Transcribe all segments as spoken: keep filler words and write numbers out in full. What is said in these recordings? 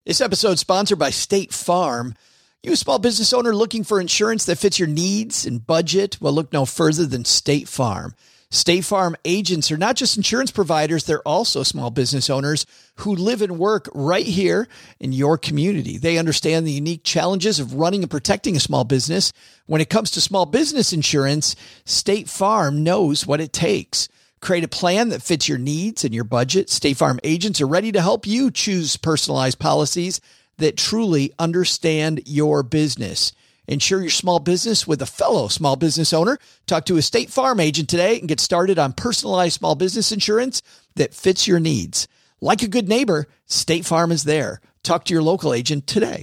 This episode is sponsored by State Farm. You a small business owner looking for insurance that fits your needs and budget? Well, look no further than State Farm. State Farm agents are not just insurance providers, they're also small business owners who live and work right here in your community. They understand the unique challenges of running and protecting a small business. When it comes to small business insurance, State Farm knows what it takes. Create a plan that fits your needs and your budget. State Farm agents are ready to help you choose personalized policies that truly understand your business. Insure your small business with a fellow small business owner. Talk to a State Farm agent today and get started on personalized small business insurance that fits your needs. Like a good neighbor, State Farm is there. Talk to your local agent today.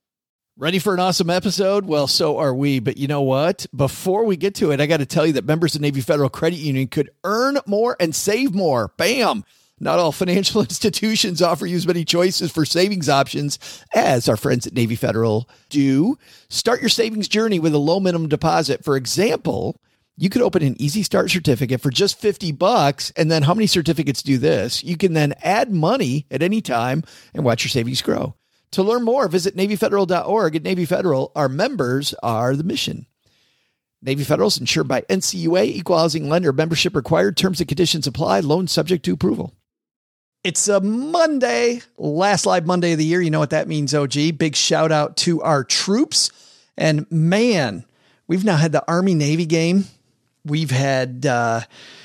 Ready for an awesome episode? Well, so are we. But you know what? Before we get to it, I got to tell you that members of Navy Federal Credit Union could earn more and save more. Bam! Not all financial institutions offer you as many choices for savings options as our friends at Navy Federal do. Start your savings journey with a low minimum deposit. For example, you could open an Easy Start certificate for just fifty bucks. And then how many certificates do this? You can then add money at any time and watch your savings grow. To learn more, visit Navy Federal dot org. At Navy Federal, our members are the mission. Navy Federal is insured by N C U A, Equal Housing Lender. Membership required. Terms and conditions apply. Loan subject to approval. It's a Monday, last live Monday of the year. You know what that means, O G. Big shout out to our troops. And man, we've now had the Army-Navy game. We've had uh,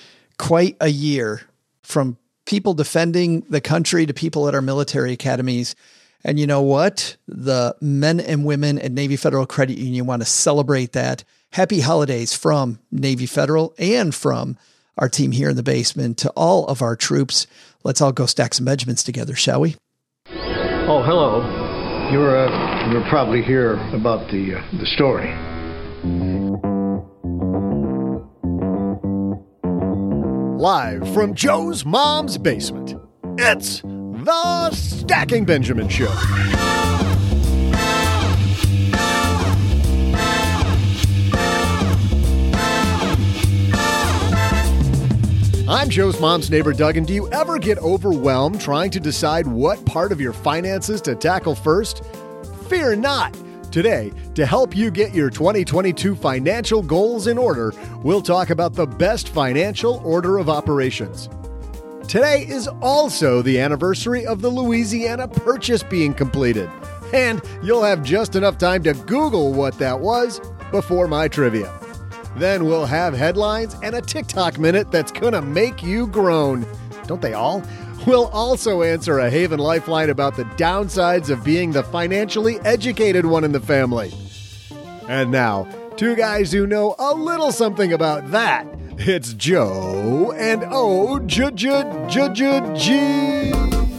quite a year, from people defending the country to people at our military academies. And you know what? The men and women at Navy Federal Credit Union want to celebrate that. Happy holidays from Navy Federal and from our team here in the basement to all of our troops. Let's all go stack some Benjamins together, shall we? Oh, hello. You're uh, you're probably here about the uh, the story. Live from Joe's mom's basement, it's the Stacking Benjamin Show. I'm Joe's mom's neighbor, Doug, and do you ever get overwhelmed trying to decide what part of your finances to tackle first? Fear not. Today, to help you get your twenty twenty-two financial goals in order, we'll talk about the best financial order of operations. Today is also the anniversary of the Louisiana Purchase being completed, and you'll have just enough time to Google what that was before my trivia. Then we'll have headlines and a TikTok minute that's gonna make you groan. Don't they all? We'll also answer a Haven Lifeline about the downsides of being the financially educated one in the family. And now, two guys who know a little something about that. It's Joe and O J J J J G.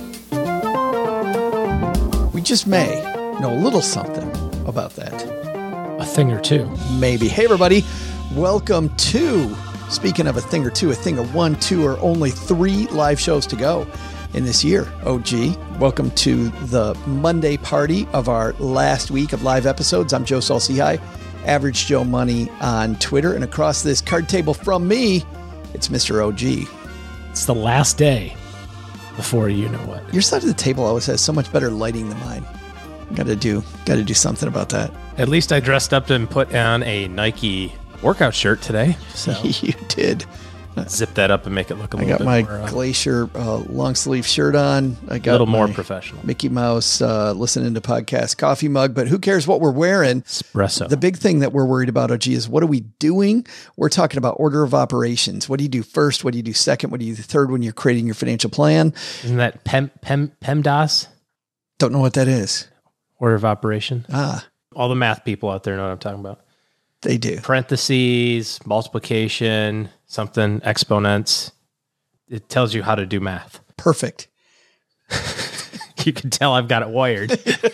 We just may know a little something about that. A thing or two. Maybe. Hey, everybody. Welcome to, speaking of a thing or two, a thing or one, two, or only three live shows to go in this year, O G. Welcome to the Monday party of our last week of live episodes. I'm Joe Saul-Sehy, Average Joe Money on Twitter. And across this card table from me, it's Mister O G. It's the last day before you know what. Your side of the table always has so much better lighting than mine. Got to do, got to do something about that. At least I dressed up and put on a Nike workout shirt today. So you did. Zip that up and make it look a little bit more. I got my more, uh, Glacier uh, long sleeve shirt on. I got a little more my professional. Mickey Mouse uh, listening to podcast coffee mug, but who cares what we're wearing? Espresso. The big thing that we're worried about, O G, is what are we doing? We're talking about order of operations. What do you do first? What do you do second? What do you do third when you're creating your financial plan? Isn't that Pem, Pem, PEMDAS? Don't know what that is. Order of operation. Ah. All the math people out there know what I'm talking about. They do. Parentheses, multiplication, something, exponents. It tells you how to do math. Perfect. You can tell I've got it wired.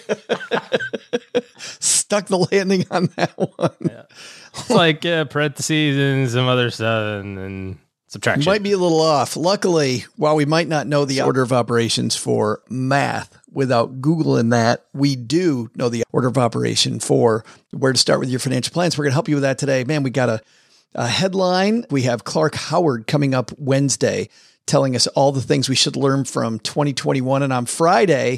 Stuck the landing on that one. Yeah. It's like uh, parentheses and some other stuff and, and subtraction. Might be a little off. Luckily, while we might not know the order of operations for math without Googling that, we do know the order of operation for where to start with your financial plans. We're going to help you with that today. Man, we got a, a headline. We have Clark Howard coming up Wednesday telling us all the things we should learn from twenty twenty-one. And on Friday,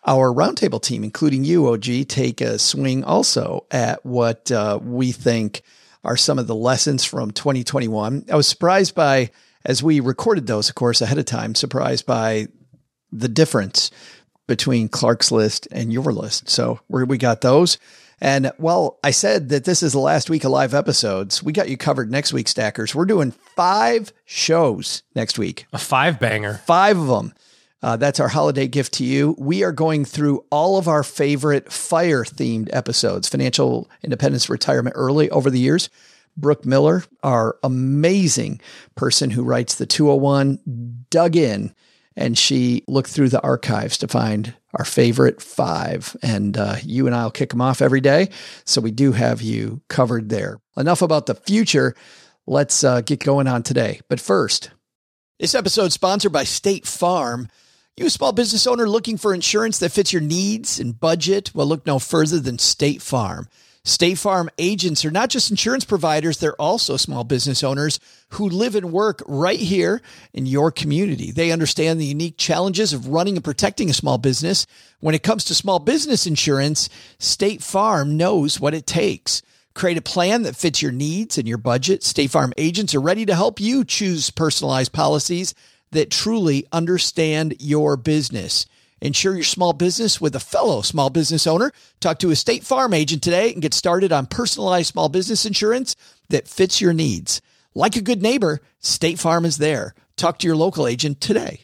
our roundtable team, including you, O G, take a swing also at what uh, we think are some of the lessons from twenty twenty-one. I was surprised by, as we recorded those, of course, ahead of time, surprised by the difference between Clark's list and your list. So we we got those. And well, I said that this is the last week of live episodes. We got you covered next week, Stackers. We're doing five shows next week. A five banger. Five of them. Uh, that's our holiday gift to you. We are going through all of our favorite fire-themed episodes, Financial Independence, Retirement Early over the years. Brooke Miller, our amazing person who writes the two oh one, dug in, and she looked through the archives to find our favorite five. And uh, you and I will kick them off every day. So we do have you covered there. Enough about the future. Let's uh, get going on today. But first, this episode is sponsored by State Farm. You, a small business owner looking for insurance that fits your needs and budget? Well, look no further than State Farm. State Farm agents are not just insurance providers, they're also small business owners who live and work right here in your community. They understand the unique challenges of running and protecting a small business. When it comes to small business insurance, State Farm knows what it takes. Create a plan that fits your needs and your budget. State Farm agents are ready to help you choose personalized policies that truly understand your business. Insure your small business with a fellow small business owner. Talk to a State Farm agent today and get started on personalized small business insurance that fits your needs. Like a good neighbor, State Farm is there. Talk to your local agent today.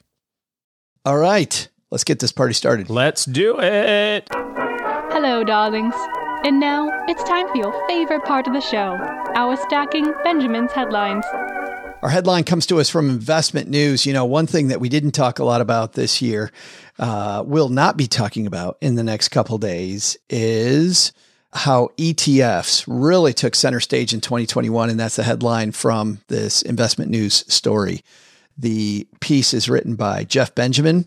All right, let's get this party started. Let's do it. Hello, darlings. And now it's time for your favorite part of the show, our Stacking Benjamin's Headlines. Our headline comes to us from Investment News. You know, one thing that we didn't talk a lot about this year, uh, will not be talking about in the next couple of days, is how E T Fs really took center stage in twenty twenty-one. And that's the headline from this Investment News story. The piece is written by Jeff Benjamin.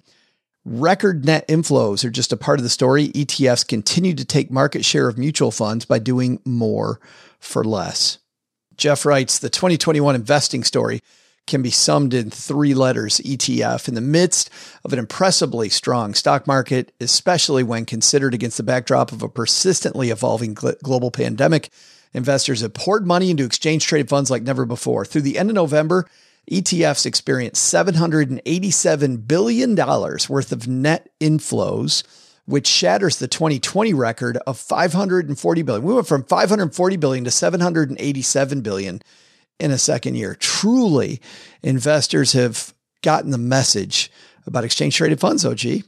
Record net inflows are just a part of the story. E T Fs continue to take market share of mutual funds by doing more for less. Jeff writes, the twenty twenty-one investing story can be summed in three letters, E T F. In the midst of an impressively strong stock market, especially when considered against the backdrop of a persistently evolving gl- global pandemic, investors have poured money into exchange-traded funds like never before. Through the end of November, E T Fs experienced seven hundred eighty-seven billion dollars worth of net inflows, which shatters the twenty twenty record of five hundred forty billion dollars. We went from five hundred forty billion dollars to seven hundred eighty-seven billion dollars in a second year. Truly, investors have gotten the message about exchange-traded funds, O G.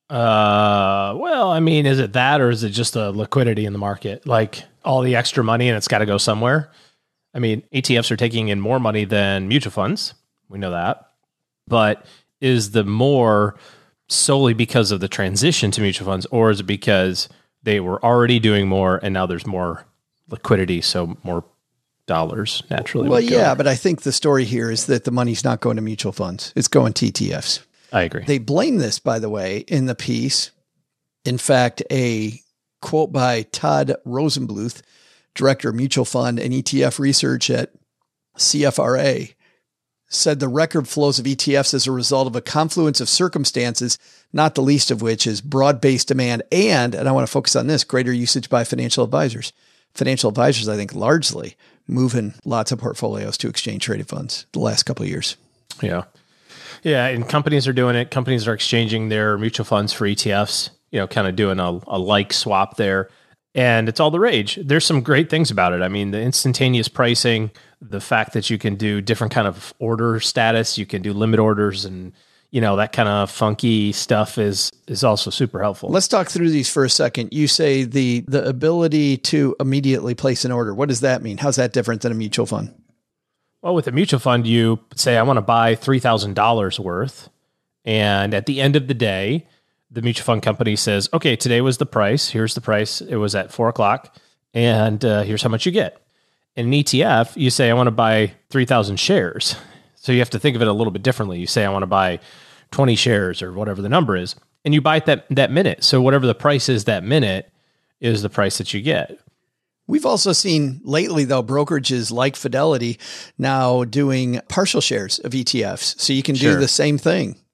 Uh, well, I mean, is it that, or is it just the liquidity in the market? Like all the extra money and it's got to go somewhere. I mean, E T Fs are taking in more money than mutual funds. We know that. But is the more solely because of the transition to mutual funds, or is it because they were already doing more and now there's more liquidity, so more dollars naturally? Well, yeah, but I think the story here is that the money's not going to mutual funds. It's going to E T Fs. I agree. They blame this, by the way, in the piece. In fact, a quote by Todd Rosenbluth, Director of Mutual Fund and E T F Research at C F R A, said the record flows of E T Fs as a result of a confluence of circumstances, not the least of which is broad-based demand and, and I want to focus on this, greater usage by financial advisors. Financial advisors, I think, largely moving lots of portfolios to exchange-traded funds the last couple of years. Yeah. Yeah, and companies are doing it. Companies are exchanging their mutual funds for E T Fs, you know, kind of doing a, a like swap there. And it's all the rage. There's some great things about it. I mean, the instantaneous pricing, the fact that you can do different kind of order status, you can do limit orders, and you know that kind of funky stuff is is also super helpful. Let's talk through these for a second. You say the the ability to immediately place an order. What does that mean? How's that different than a mutual fund? Well, with a mutual fund, you say, I want to buy three thousand dollars worth, and at the end of the day, the mutual fund company says, okay, today was the price. Here's the price. It was at four o'clock. And uh, here's how much you get. In an E T F, you say, I want to buy three thousand shares. So you have to think of it a little bit differently. You say, I want to buy twenty shares or whatever the number is. And you buy it that, that minute. So whatever the price is that minute is the price that you get. We've also seen lately, though, brokerages like Fidelity now doing partial shares of E T Fs. So you can Sure. do the same thing.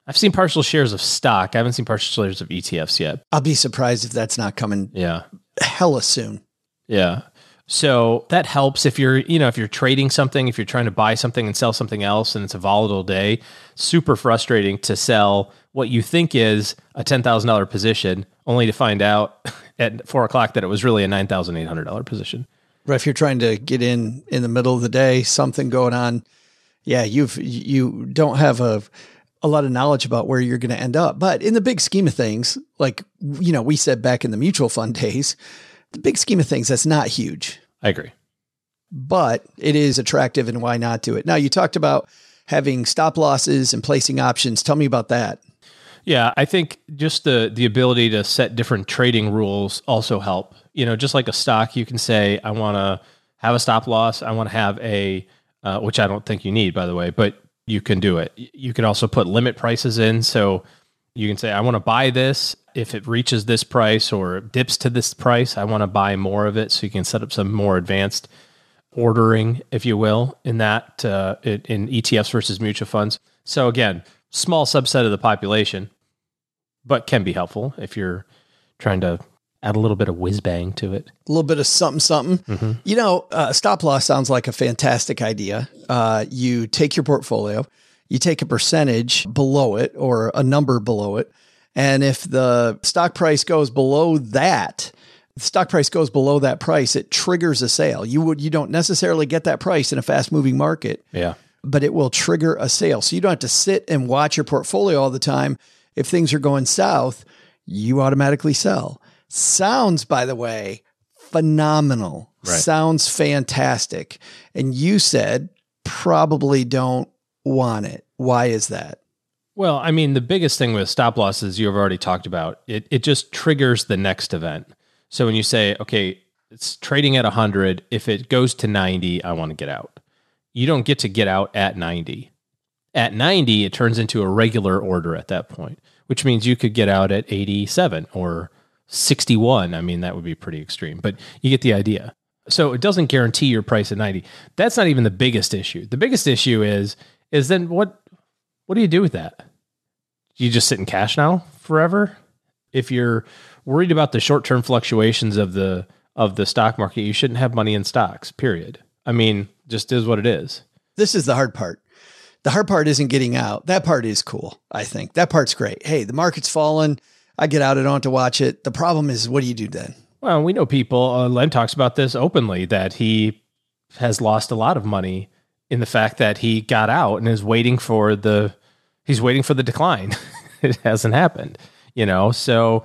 I've seen partial shares of stock. I haven't seen partial shares of E T Fs yet. I'll be surprised if that's not coming Yeah. hella soon. Yeah. So that helps if you're, you know, if you're trading something, if you're trying to buy something and sell something else and it's a volatile day, super frustrating to sell what you think is a ten thousand dollars position only to find out at four o'clock that it was really a nine thousand eight hundred dollars position. Right. If you're trying to get in in the middle of the day, something going on. Yeah. You've, you don't have a, a lot of knowledge about where you're going to end up. But in the big scheme of things, like, you know, we said back in the mutual fund days, the big scheme of things, that's not huge. I agree. But it is attractive, and why not do it? Now, you talked about having stop losses and placing options. Tell me about that. Yeah, I think just the the ability to set different trading rules also help. You know, just like a stock, you can say, I want to have a stop loss. I want to have a, uh, which I don't think you need, by the way, but you can do it. You can also put limit prices in. So you can say, I want to buy this. If it reaches this price or dips to this price, I want to buy more of it. So you can set up some more advanced ordering, if you will, in that, uh, in E T Fs versus mutual funds. So again, small subset of the population, but can be helpful if you're trying to add a little bit of whiz bang to it. A little bit of something, something. Mm-hmm. You know, uh, stop loss sounds like a fantastic idea. Uh, you take your portfolio, you take a percentage below it or a number below it. And if the stock price goes below that, the stock price goes below that price, it triggers a sale. You would, you don't necessarily get that price in a fast moving market. Yeah. But it will trigger a sale. So you don't have to sit and watch your portfolio all the time. If things are going south, you automatically sell. Sounds, by the way, phenomenal. Right. Sounds fantastic. And you said probably don't want it. Why is that? Well, I mean, the biggest thing with stop losses you've already talked about, it it just triggers the next event. So when you say, okay, it's trading at one hundred, if it goes to ninety, I want to get out. You don't get to get out at ninety. At ninety, it turns into a regular order at that point, which means you could get out at eighty-seven or sixty-one. I mean, that would be pretty extreme, but you get the idea. So it doesn't guarantee your price at ninety. That's not even the biggest issue. The biggest issue is, is then what, what do you do with that? You just sit in cash now forever? If you're worried about the short-term fluctuations of the, of the stock market, you shouldn't have money in stocks, period. I mean, just is what it is. This is the hard part. The hard part isn't getting out. That part is cool, I think. That part's great. Hey, the market's fallen. I get out. I don't have to watch it. The problem is, what do you do then? Well, we know people, uh, Len talks about this openly, that he has lost a lot of money in the fact that he got out and is waiting for the, he's waiting for the decline. It hasn't happened, you know? So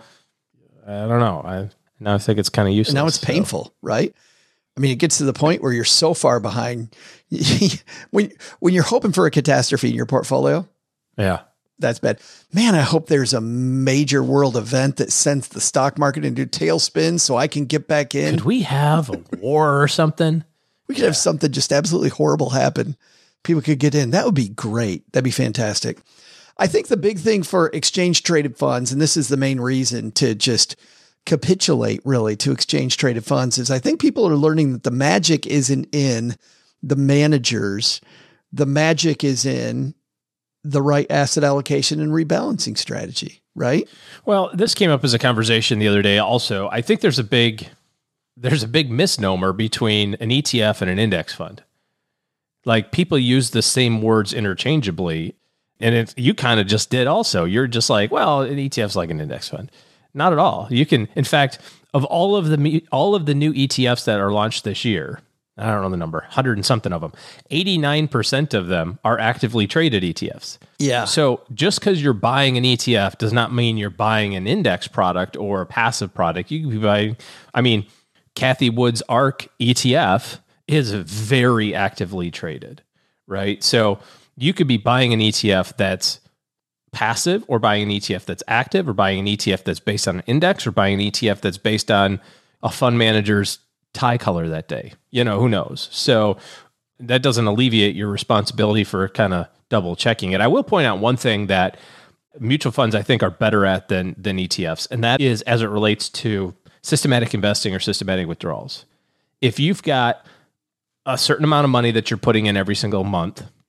I don't know. I now I think it's kind of useless. And now it's painful, so. Right? I mean, it gets to the point where you're so far behind when, when you're hoping for a catastrophe in your portfolio. Yeah. That's bad. Man, I hope there's a major world event that sends the stock market into tailspin so I can get back in. Could we have a war or something? We could yeah. have something just absolutely horrible happen. People could get in. That would be great. That'd be fantastic. I think the big thing for exchange traded funds, and this is the main reason to just capitulate really to exchange traded funds, is I think people are learning that the magic isn't in the managers. The magic is in the right asset allocation and rebalancing strategy, right? Well, this came up as a conversation the other day also. I think there's a big there's a big misnomer between an E T F and an index fund. Like, people use the same words interchangeably, and it, you kind of just did also. You're just like, well, an E T F's like an index fund. Not at all. You can, in fact, of all of the all of the new E T Fs that are launched this year, I don't know the number, one hundred and something of them, eighty-nine percent of them are actively traded E T Fs. Yeah. So just because you're buying an E T F does not mean you're buying an index product or a passive product. You could be buying, I mean, Cathie Wood's ARK E T F is very actively traded, right? So you could be buying an E T F that's passive, or buying an E T F that's active, or buying an E T F that's based on an index, or buying an E T F that's based on a fund manager's tie color that day. You know, who knows? So that doesn't alleviate your responsibility for kind of double checking it. I will point out one thing that mutual funds, I think, are better at than, than E T Fs, and that is as it relates to systematic investing or systematic withdrawals. If you've got a certain amount of money that you're putting in every single month,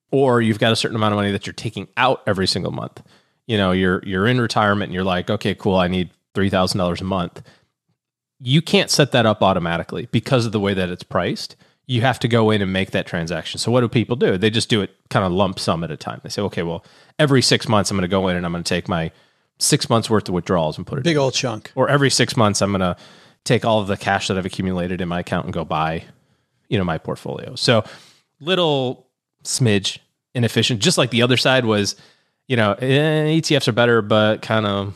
or you've got a certain amount of money that you're taking out every single month. You know, you're you're in retirement and you're like, okay, cool, I need three thousand dollars a month. You can't set that up automatically because of the way that it's priced. You have to go in and make that transaction. So what do people do? They just do it kind of lump sum at a time. They say, okay, well, every six months I'm going to go in and I'm going to take my six months worth of withdrawals and put it big in. old chunk. Or every six months I'm going to take all of the cash that I've accumulated in my account and go buy, you know, my portfolio. So little smidge inefficient, just like the other side was, you know, eh, E T Fs are better, but kind of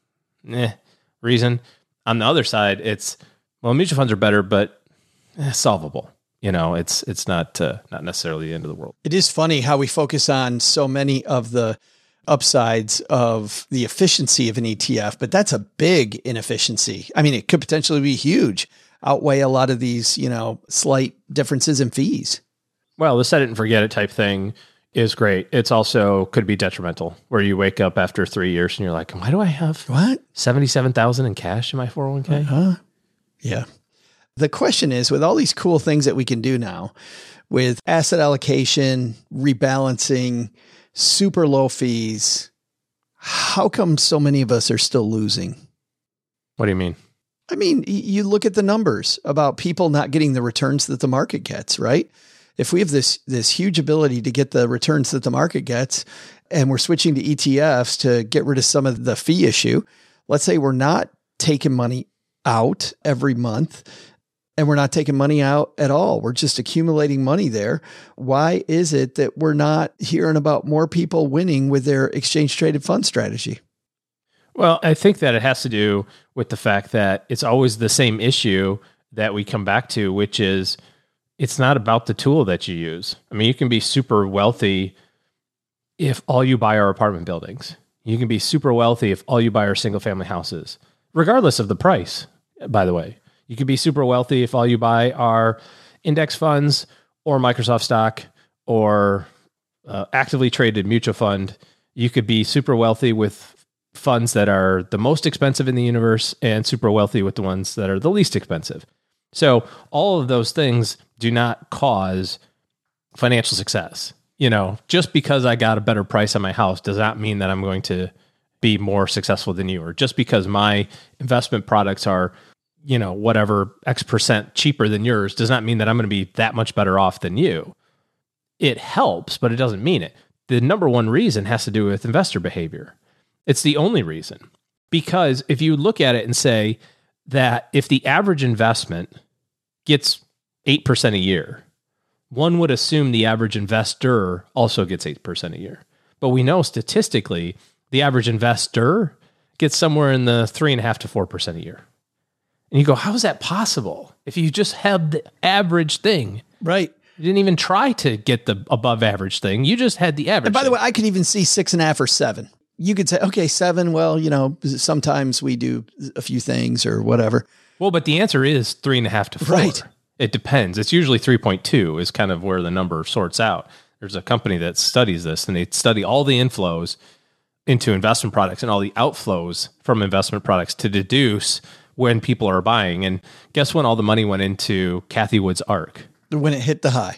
eh, reason. On the other side, it's, well, mutual funds are better, but eh, solvable. You know, it's it's not uh, not necessarily the end of the world. It is funny how we focus on so many of the upsides of the efficiency of an E T F, but that's a big inefficiency. I mean, it could potentially be huge, outweigh a lot of these, you know, slight differences in fees. Well, the set it and forget it type thing is great. It's also could be detrimental, where you wake up after three years and you're like, why do I have what seventy-seven thousand in cash in my four oh one k? Uh-huh. Yeah. The question is, with all these cool things that we can do now with asset allocation, rebalancing, super low fees, how come so many of us are still losing? What do you mean? I mean, you look at the numbers about people not getting the returns that the market gets, right? If we have this, this huge ability to get the returns that the market gets, and we're switching to E T Fs to get rid of some of the fee issue, let's say we're not taking money out every month, and we're not taking money out at all. We're just accumulating money there. Why is it that we're not hearing about more people winning with their exchange traded fund strategy? Well, I think that it has to do with the fact that it's always the same issue that we come back to, which is it's not about the tool that you use. I mean, you can be super wealthy if all you buy are apartment buildings. You can be super wealthy if all you buy are single family houses, regardless of the price, by the way. You could be super wealthy if all you buy are index funds or Microsoft stock or uh, actively traded mutual fund. You could be super wealthy with funds that are the most expensive in the universe and super wealthy with the ones that are the least expensive. So all of those things do not cause financial success. You know, just because I got a better price on my house does not mean that I'm going to be more successful than you, or just because my investment products are, you know, whatever X percent cheaper than yours does not mean that I'm going to be that much better off than you. It helps, but it doesn't mean it. The number one reason has to do with investor behavior. It's the only reason. Because if you look at it and say that if the average investment gets eight percent a year, one would assume the average investor also gets eight percent a year. But we know statistically, the average investor gets somewhere in the three point five to four percent a year. And you go, how is that possible? If you just had the average thing. Right. You didn't even try to get the above average thing. You just had the average. And by the thing. way, I could even see six and a half or seven. You could say, okay, seven. Well, you know, sometimes we do a few things or whatever. Well, but the answer is three and a half to four. Right. It depends. It's usually three point two is kind of where the number sorts out. There's a company that studies this, and they study all the inflows into investment products and all the outflows from investment products to deduce when people are buying. And guess when all the money went into Cathie Wood's ARK? When it hit the high.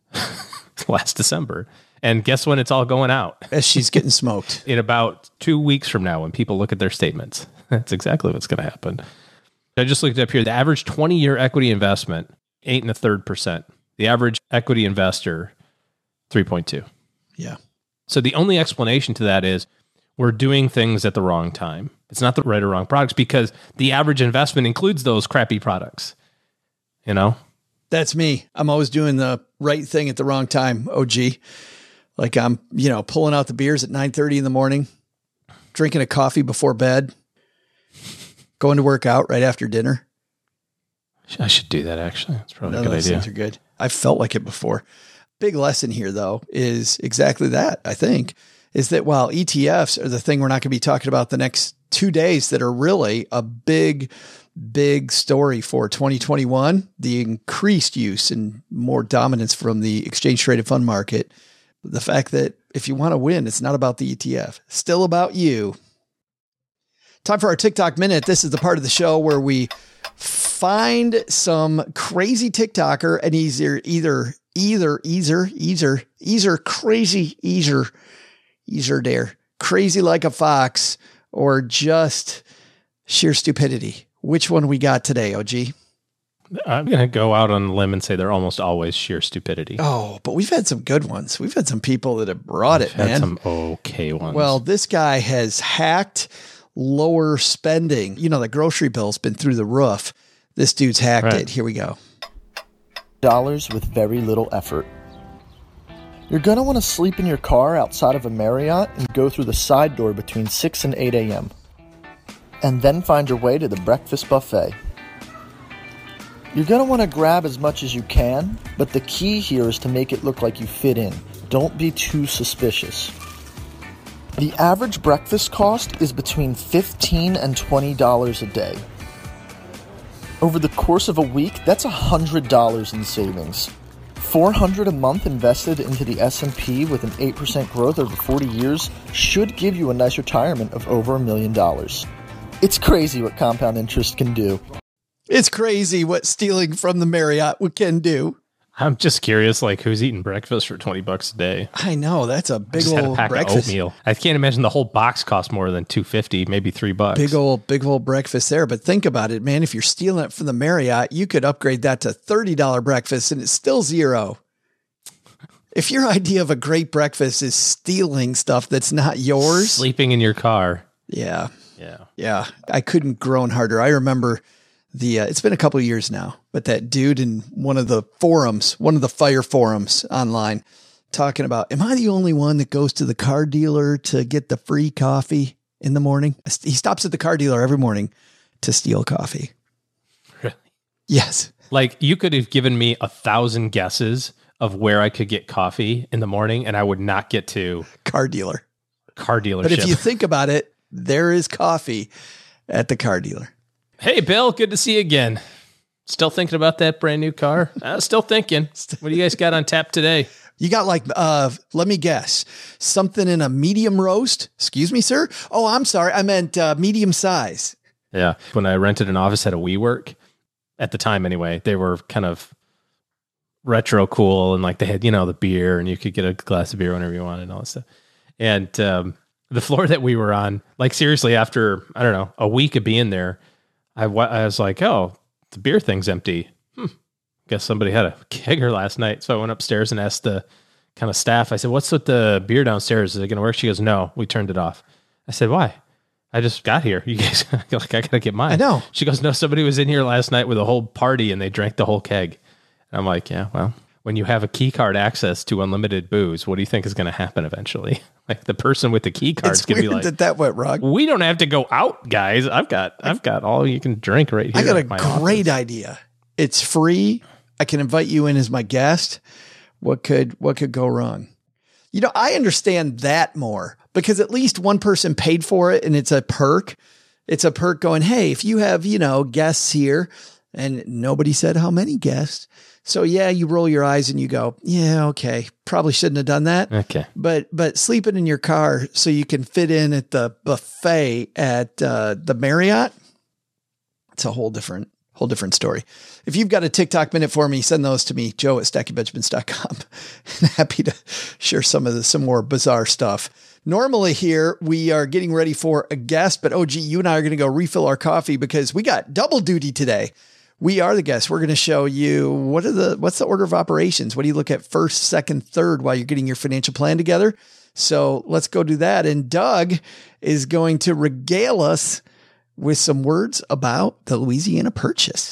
Last December. And guess when it's all going out? As she's getting smoked. In about two weeks from now when people look at their statements. That's exactly what's going to happen. I just looked up here. The average twenty-year equity investment, eight and a third percent. The average equity investor, three point two. Yeah. So the only explanation to that is we're doing things at the wrong time. It's not the right or wrong products because the average investment includes those crappy products. You know? That's me. I'm always doing the right thing at the wrong time, O G. Like I'm, you know, pulling out the beers at nine thirty in the morning, drinking a coffee before bed, going to work out right after dinner. I should do that, actually. That's probably No, a good those idea. things are good. I've felt like it before. Big lesson here, though, is exactly that, I think, is that while E T Fs are the thing we're not going to be talking about the next two days that are really a big, big story for twenty twenty-one, the increased use and more dominance from the exchange traded fund market, the fact that if you want to win, it's not about the E T F, still about you. Time for our TikTok Minute. This is the part of the show where we find some crazy TikToker and he's either either, either, either, either crazy, either, either dare, crazy like a fox, or just sheer stupidity. Which one we got today, O G? I'm going to go out on a limb and say they're almost always sheer stupidity. Oh, but we've had some good ones. We've had some people that have brought it, We've had man. some okay ones. Well, this guy has hacked lower spending. You know, the grocery bill's been through the roof. This dude's hacked Right. it. Here we go. Dollars with very little effort. You're going to want to sleep in your car outside of a Marriott and go through the side door between six and eight a.m. and then find your way to the breakfast buffet. You're going to want to grab as much as you can, but the key here is to make it look like you fit in. Don't be too suspicious. The average breakfast cost is between fifteen dollars and twenty dollars a day. Over the course of a week, that's one hundred dollars in savings. four hundred dollars a month invested into the S and P with an eight percent growth over forty years should give you a nice retirement of over a million dollars. It's crazy what compound interest can do. It's crazy what stealing from the Marriott can do. I'm just curious, like, who's eating breakfast for twenty bucks a day? I know, that's a big Just had a old pack breakfast. of oatmeal. I can't imagine the whole box cost more than two fifty, maybe three bucks. Big old, big old breakfast there. But think about it, man. If you're stealing it from the Marriott, you could upgrade that to thirty dollars breakfast and it's still zero. If your idea of a great breakfast is stealing stuff that's not yours. Sleeping in your car. Yeah. Yeah. Yeah. I couldn't groan harder. I remember the, uh, it's been a couple of years now, but that dude in one of the forums, one of the fire forums online talking about, am I the only one that goes to the car dealer to get the free coffee in the morning? He stops at the car dealer every morning to steal coffee. Really? Yes. Like, you could have given me a thousand guesses of where I could get coffee in the morning, and I would not get to Car dealer. car dealership. But if you think about it, there is coffee at the car dealer. Hey, Bill, good to see you again. Still thinking about that brand new car? Uh, still thinking. What do you guys got on tap today? You got like, uh, let me guess, something in a medium roast? Excuse me, sir? Oh, I'm sorry. I meant uh, medium size. Yeah. When I rented an office at a WeWork, at the time anyway, they were kind of retro cool, and like they had, you know, the beer, and you could get a glass of beer whenever you wanted and all that stuff. And um, the floor that we were on, like seriously, after, I don't know, a week of being there, I, wa- I was like, oh, the beer thing's empty. Hmm. Guess somebody had a kegger last night. So I went upstairs and asked the kind of staff, I said, what's with the beer downstairs? Is it going to work? She goes, no, we turned it off. I said, why? I just got here. You guys, like, I got to get mine. I know. She goes, no, somebody was in here last night with a whole party and they drank the whole keg. And I'm like, yeah, well, when you have a key card access to unlimited booze, what do you think is going to happen eventually? Like, the person with the key card is It's going to be weird like, that that went wrong. we don't have to go out, guys. I've got, I've got all you can drink right here. I got a at my great office. idea. It's free. I can invite you in as my guest. What could, what could go wrong? You know, I understand that more because at least one person paid for it and it's a perk. It's a perk going, hey, if you have, you know, guests here, and nobody said how many guests. So yeah, you roll your eyes and you go, yeah, okay, probably shouldn't have done that. Okay. But, but sleeping in your car so you can fit in at the buffet at uh, the Marriott, it's a whole different, whole different story. If you've got a TikTok minute for me, send those to me, Joe at stacky benjamins dot com. And happy to share some of the, some more bizarre stuff. Normally here we are getting ready for a guest, but O G, you and I are going to go refill our coffee because we got double duty today. We are the guests. We're going to show you what are the, what's the order of operations? What do you look at first, second, third while you're getting your financial plan together? So let's go do that. And Doug is going to regale us with some words about the Louisiana Purchase.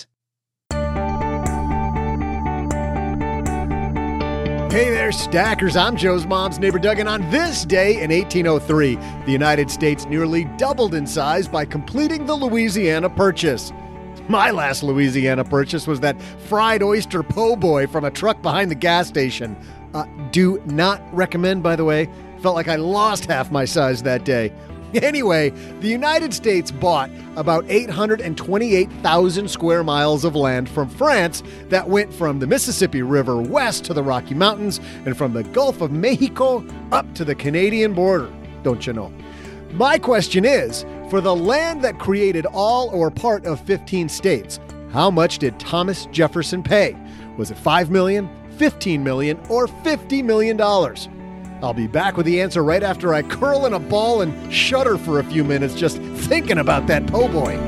Hey there, stackers. I'm Joe's mom's neighbor, Doug, and on this day in eighteen oh three, the United States nearly doubled in size by completing the Louisiana Purchase. My last Louisiana Purchase was that fried oyster po' boy from a truck behind the gas station. Uh, do not recommend, by the way. Felt like I lost half my size that day. Anyway, the United States bought about eight hundred twenty-eight thousand square miles of land from France that went from the Mississippi River west to the Rocky Mountains and from the Gulf of Mexico up to the Canadian border. Don't you know? My question is, for the land that created all or part of fifteen states, how much did Thomas Jefferson pay? Was it five million dollars, fifteen million dollars, or fifty million dollars? I'll be back with the answer right after I curl in a ball and shudder for a few minutes just thinking about that po' boy.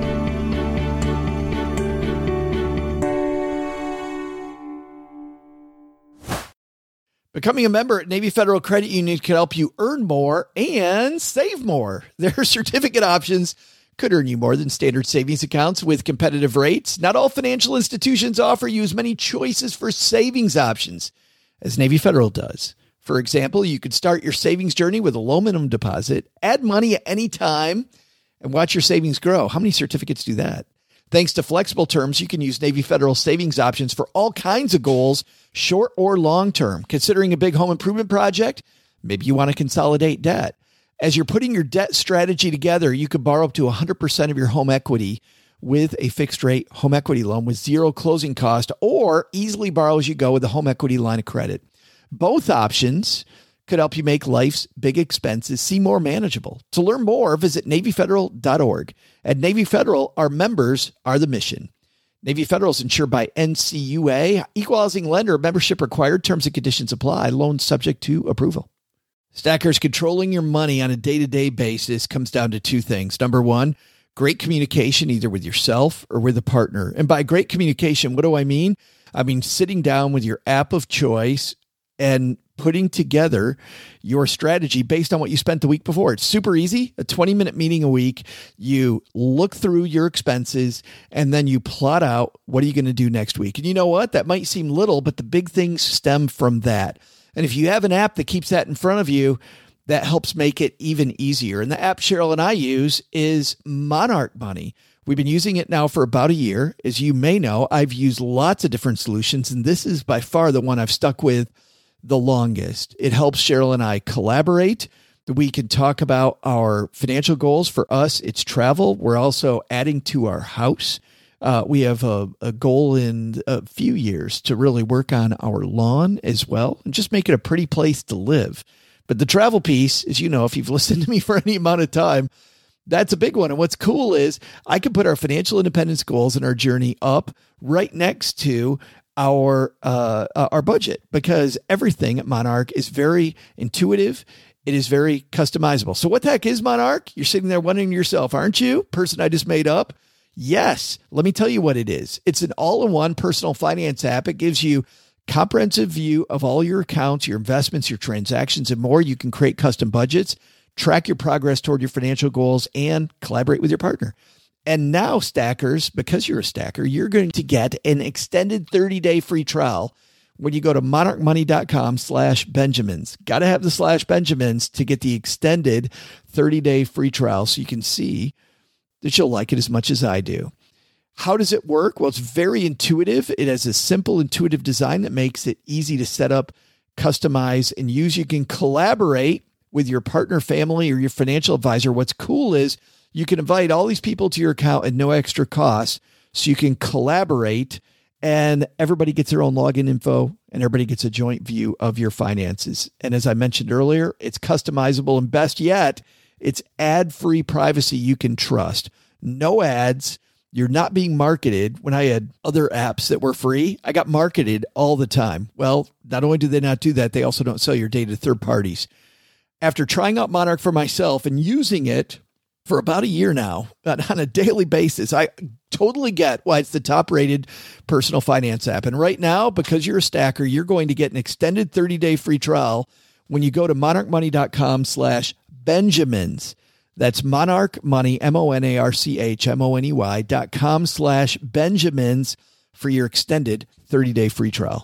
Becoming a member at Navy Federal Credit Union can help you earn more and save more. Their certificate options could earn you more than standard savings accounts with competitive rates. Not all financial institutions offer you as many choices for savings options as Navy Federal does. For example, you could start your savings journey with a low minimum deposit, add money at any time, and watch your savings grow. How many certificates do that? Thanks to flexible terms, you can use Navy Federal savings options for all kinds of goals, short or long term. Considering a big home improvement project, maybe you want to consolidate debt. As you're putting your debt strategy together, you could borrow up to one hundred percent of your home equity with a fixed rate home equity loan with zero closing cost, or easily borrow as you go with a home equity line of credit. Both options could help you make life's big expenses seem more manageable. To learn more, visit Navy Federal dot org. At Navy Federal, our members are the mission. Navy Federal is insured by N C U A. Equal housing lender. Membership required. Terms and conditions apply. Loans subject to approval. Stackers, controlling your money on a day-to-day basis comes down to two things. Number one, great communication, either with yourself or with a partner. And by great communication, what do I mean? I mean sitting down with your app of choice and putting together your strategy based on what you spent the week before. It's super easy. A twenty minute meeting a week. You look through your expenses and then you plot out what are you going to do next week. And you know what? That might seem little, but the big things stem from that. And if you have an app that keeps that in front of you, that helps make it even easier. And the app Cheryl and I use is Monarch Money. We've been using it now for about a year. As you may know, I've used lots of different solutions, and this is by far the one I've stuck with the longest. It helps Cheryl and I collaborate. We can talk about our financial goals. For us, it's travel. We're also adding to our house. Uh, we have a, a goal in a few years to really work on our lawn as well and just make it a pretty place to live. But the travel piece, as you know, if you've listened to me for any amount of time, that's a big one. And what's cool is I can put our financial independence goals and our journey up right next to our uh, our budget, because everything at Monarch is very intuitive. It is very customizable. So what the heck is Monarch? You're sitting there wondering to yourself, aren't you? Person I just made up? Yes. Let me tell you what it is. It's an all-in-one personal finance app. It gives you comprehensive view of all your accounts, your investments, your transactions, and more. You can create custom budgets, track your progress toward your financial goals, and collaborate with your partner. And now, stackers, because you're a stacker, you're going to get an extended thirty-day free trial when you go to monarchmoney.com slash Benjamins. Got to have the slash Benjamins to get the extended thirty-day free trial so you can see that you'll like it as much as I do. How does it work? Well, it's very intuitive. It has a simple, intuitive design that makes it easy to set up, customize, and use. You can collaborate with your partner, family, or your financial advisor. What's cool is you can invite all these people to your account at no extra cost, so you can collaborate and everybody gets their own login info and everybody gets a joint view of your finances. And as I mentioned earlier, it's customizable, and best yet, it's ad-free privacy you can trust. No ads. You're not being marketed. When I had other apps that were free, I got marketed all the time. Well, not only do they not do that, they also don't sell your data to third parties. After trying out Monarch for myself and using it for about a year now on a daily basis, I totally get why it's the top rated personal finance app. And right now, because you're a stacker, you're going to get an extended thirty-day free trial when you go to monarchmoney.com slash Benjamins. That's Monarch Money, M O N A R C H M O N E Y dot com slash Benjamins for your extended thirty-day free trial.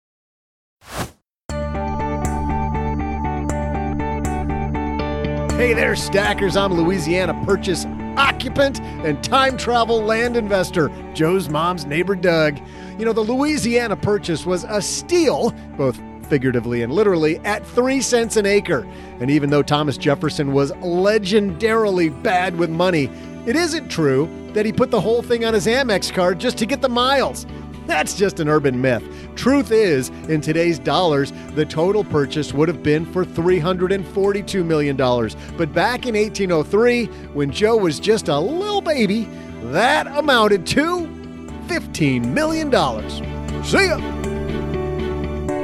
Hey there, stackers. I'm Louisiana Purchase occupant and time travel land investor, Joe's mom's neighbor, Doug. You know, the Louisiana Purchase was a steal, both figuratively and literally, at three cents an acre. And even though Thomas Jefferson was legendarily bad with money, it isn't true that he put the whole thing on his Amex card just to get the miles. That's just an urban myth. Truth is, in today's dollars, the total purchase would have been for three hundred forty-two million dollars. But back in eighteen oh three, when Joe was just a little baby, that amounted to fifteen million dollars. See ya!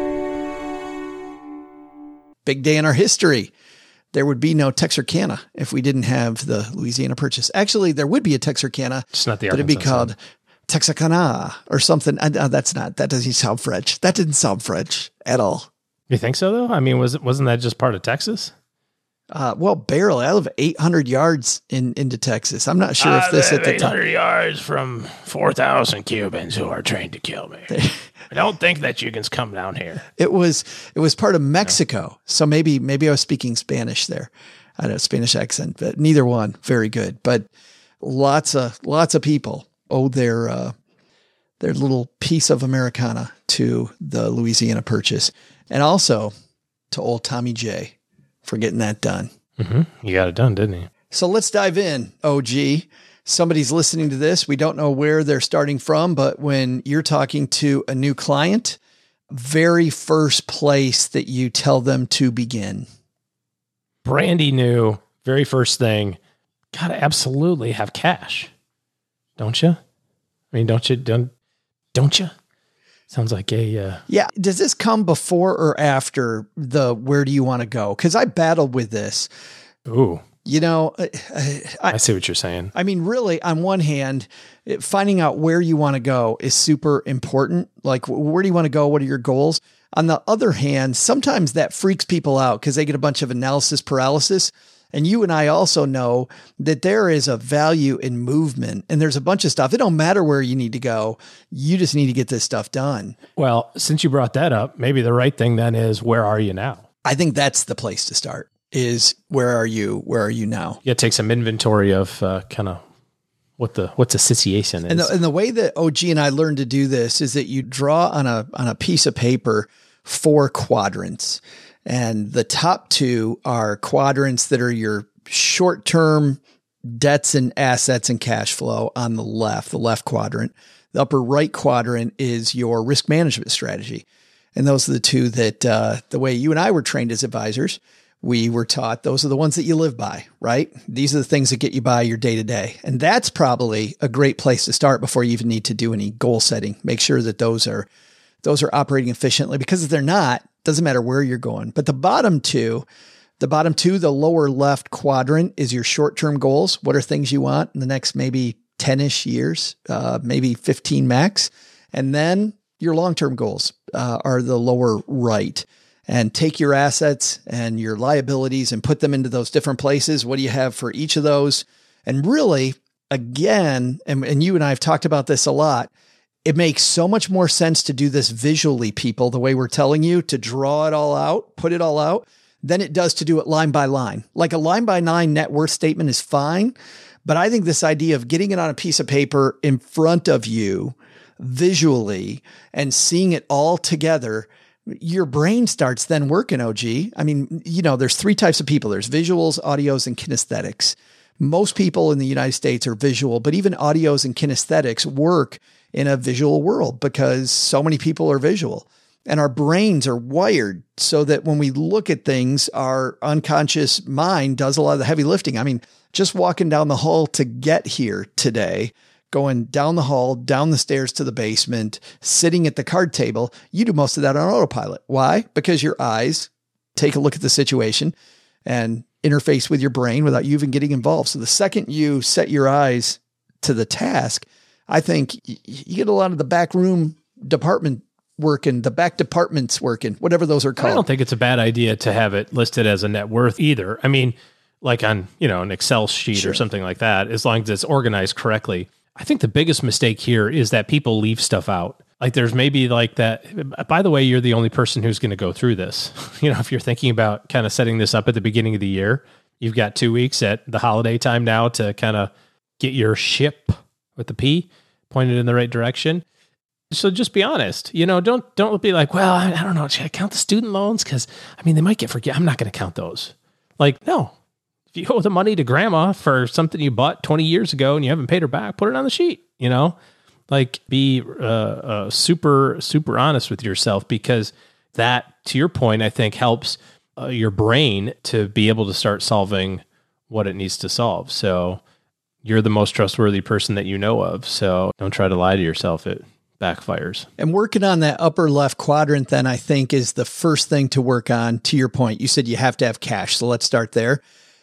big day in our history. There would be no Texarkana if we didn't have the Louisiana Purchase. Actually, there would be a Texarkana, It's not the but it'd be Arkansas called side. Texarkana or something. Uh, uh, that's not, that doesn't sound French. That didn't sound French at all. You think so, though? I mean, was it, wasn't that just part of Texas? Uh, well, barely. I live eight hundred yards in into Texas. I'm not sure if this at the time. yards from four thousand Cubans who are trained to kill me. I don't think that you can come down here. It was it was part of Mexico, so maybe maybe I was speaking Spanish there. I don't know, Spanish accent, but neither one very good. But lots of lots of people owe their uh, their little piece of Americana to the Louisiana Purchase, and also to old Tommy J for getting that done. Mm-hmm. You got it done, didn't you? So let's dive in, O G. Somebody's listening to this. We don't know where they're starting from, but when you're talking to a new client, very first place that you tell them to begin. Brandy new, very first thing, got to absolutely have cash. Don't you? I mean, don't you? Don't, don't you? Sounds like a... Uh, yeah. Does this come before or after the where do you want to go? Because I battled with this. Ooh. You know, I, I see what you're saying. I mean, really, on one hand, finding out where you want to go is super important. Like, where do you want to go? What are your goals? On the other hand, sometimes that freaks people out because they get a bunch of analysis paralysis. And you and I also know that there is a value in movement and there's a bunch of stuff. It don't matter where you need to go. You just need to get this stuff done. Well, since you brought that up, maybe the right thing then is, where are you now? I think that's the place to start. Is where are you? Where are you now? You got to take some inventory of uh, kind of what the what's a situation is. And the, and the way that O G and I learned to do this is that you draw on a on a piece of paper four quadrants, and the top two are quadrants that are your short term debts and assets and cash flow on the left, the left quadrant. The upper right quadrant is your risk management strategy, and those are the two that uh, the way you and I were trained as advisors. We were taught those are the ones that you live by, right? These are the things that get you by your day to day. And that's probably a great place to start before you even need to do any goal setting. Make sure that those are, those are operating efficiently, because if they're not, doesn't matter where you're going. But the bottom two, the bottom two, the lower left quadrant is your short-term goals. What are things you want in the next maybe ten-ish years, uh, maybe fifteen max. And then your long-term goals uh, are the lower right. And take your assets and your liabilities and put them into those different places. What do you have for each of those? And really, again, and, and you and I have talked about this a lot, it makes so much more sense to do this visually, people, the way we're telling you, to draw it all out, put it all out, than it does to do it line by line. Like a line by line net worth statement is fine, but I think this idea of getting it on a piece of paper in front of you visually and seeing it all together, your brain starts then working, O G. I mean, you know, there's three types of people. There's visuals, audios, and kinesthetics. Most people in the United States are visual, but even audios and kinesthetics work in a visual world because so many people are visual. And our brains are wired so that when we look at things, our unconscious mind does a lot of the heavy lifting. I mean, just walking down the hall to get here today, going down the hall, down the stairs to the basement, sitting at the card table, you do most of that on autopilot. Why? Because your eyes take a look at the situation and interface with your brain without you even getting involved. So the second you set your eyes to the task, I think you get a lot of the back room department working, the back departments working, whatever those are called. I don't think it's a bad idea to have it listed as a net worth either. I mean, like on, you know, an Excel sheet sure. or something like that, as long as it's organized correctly. I think the biggest mistake here is that people leave stuff out. Like there's maybe like that, by the way, you're the only person who's going to go through this. You know, if you're thinking about kind of setting this up at the beginning of the year, you've got two weeks at the holiday time now to kind of get your ship with the P pointed in the right direction. So just be honest, you know, don't, don't be like, well, I, I don't know, should I count the student loans? Cause I mean, they might get forget. I'm not going to count those. Like, no. If you owe the money to grandma for something you bought twenty years ago and you haven't paid her back, put it on the sheet, you know, like be uh, uh, super, super honest with yourself, because that, to your point, I think helps uh, your brain to be able to start solving what it needs to solve. So you're the most trustworthy person that you know of. So don't try to lie to yourself. It backfires. And working on that upper left quadrant, then I think is the first thing to work on. To your point, you said you have to have cash. So let's start there.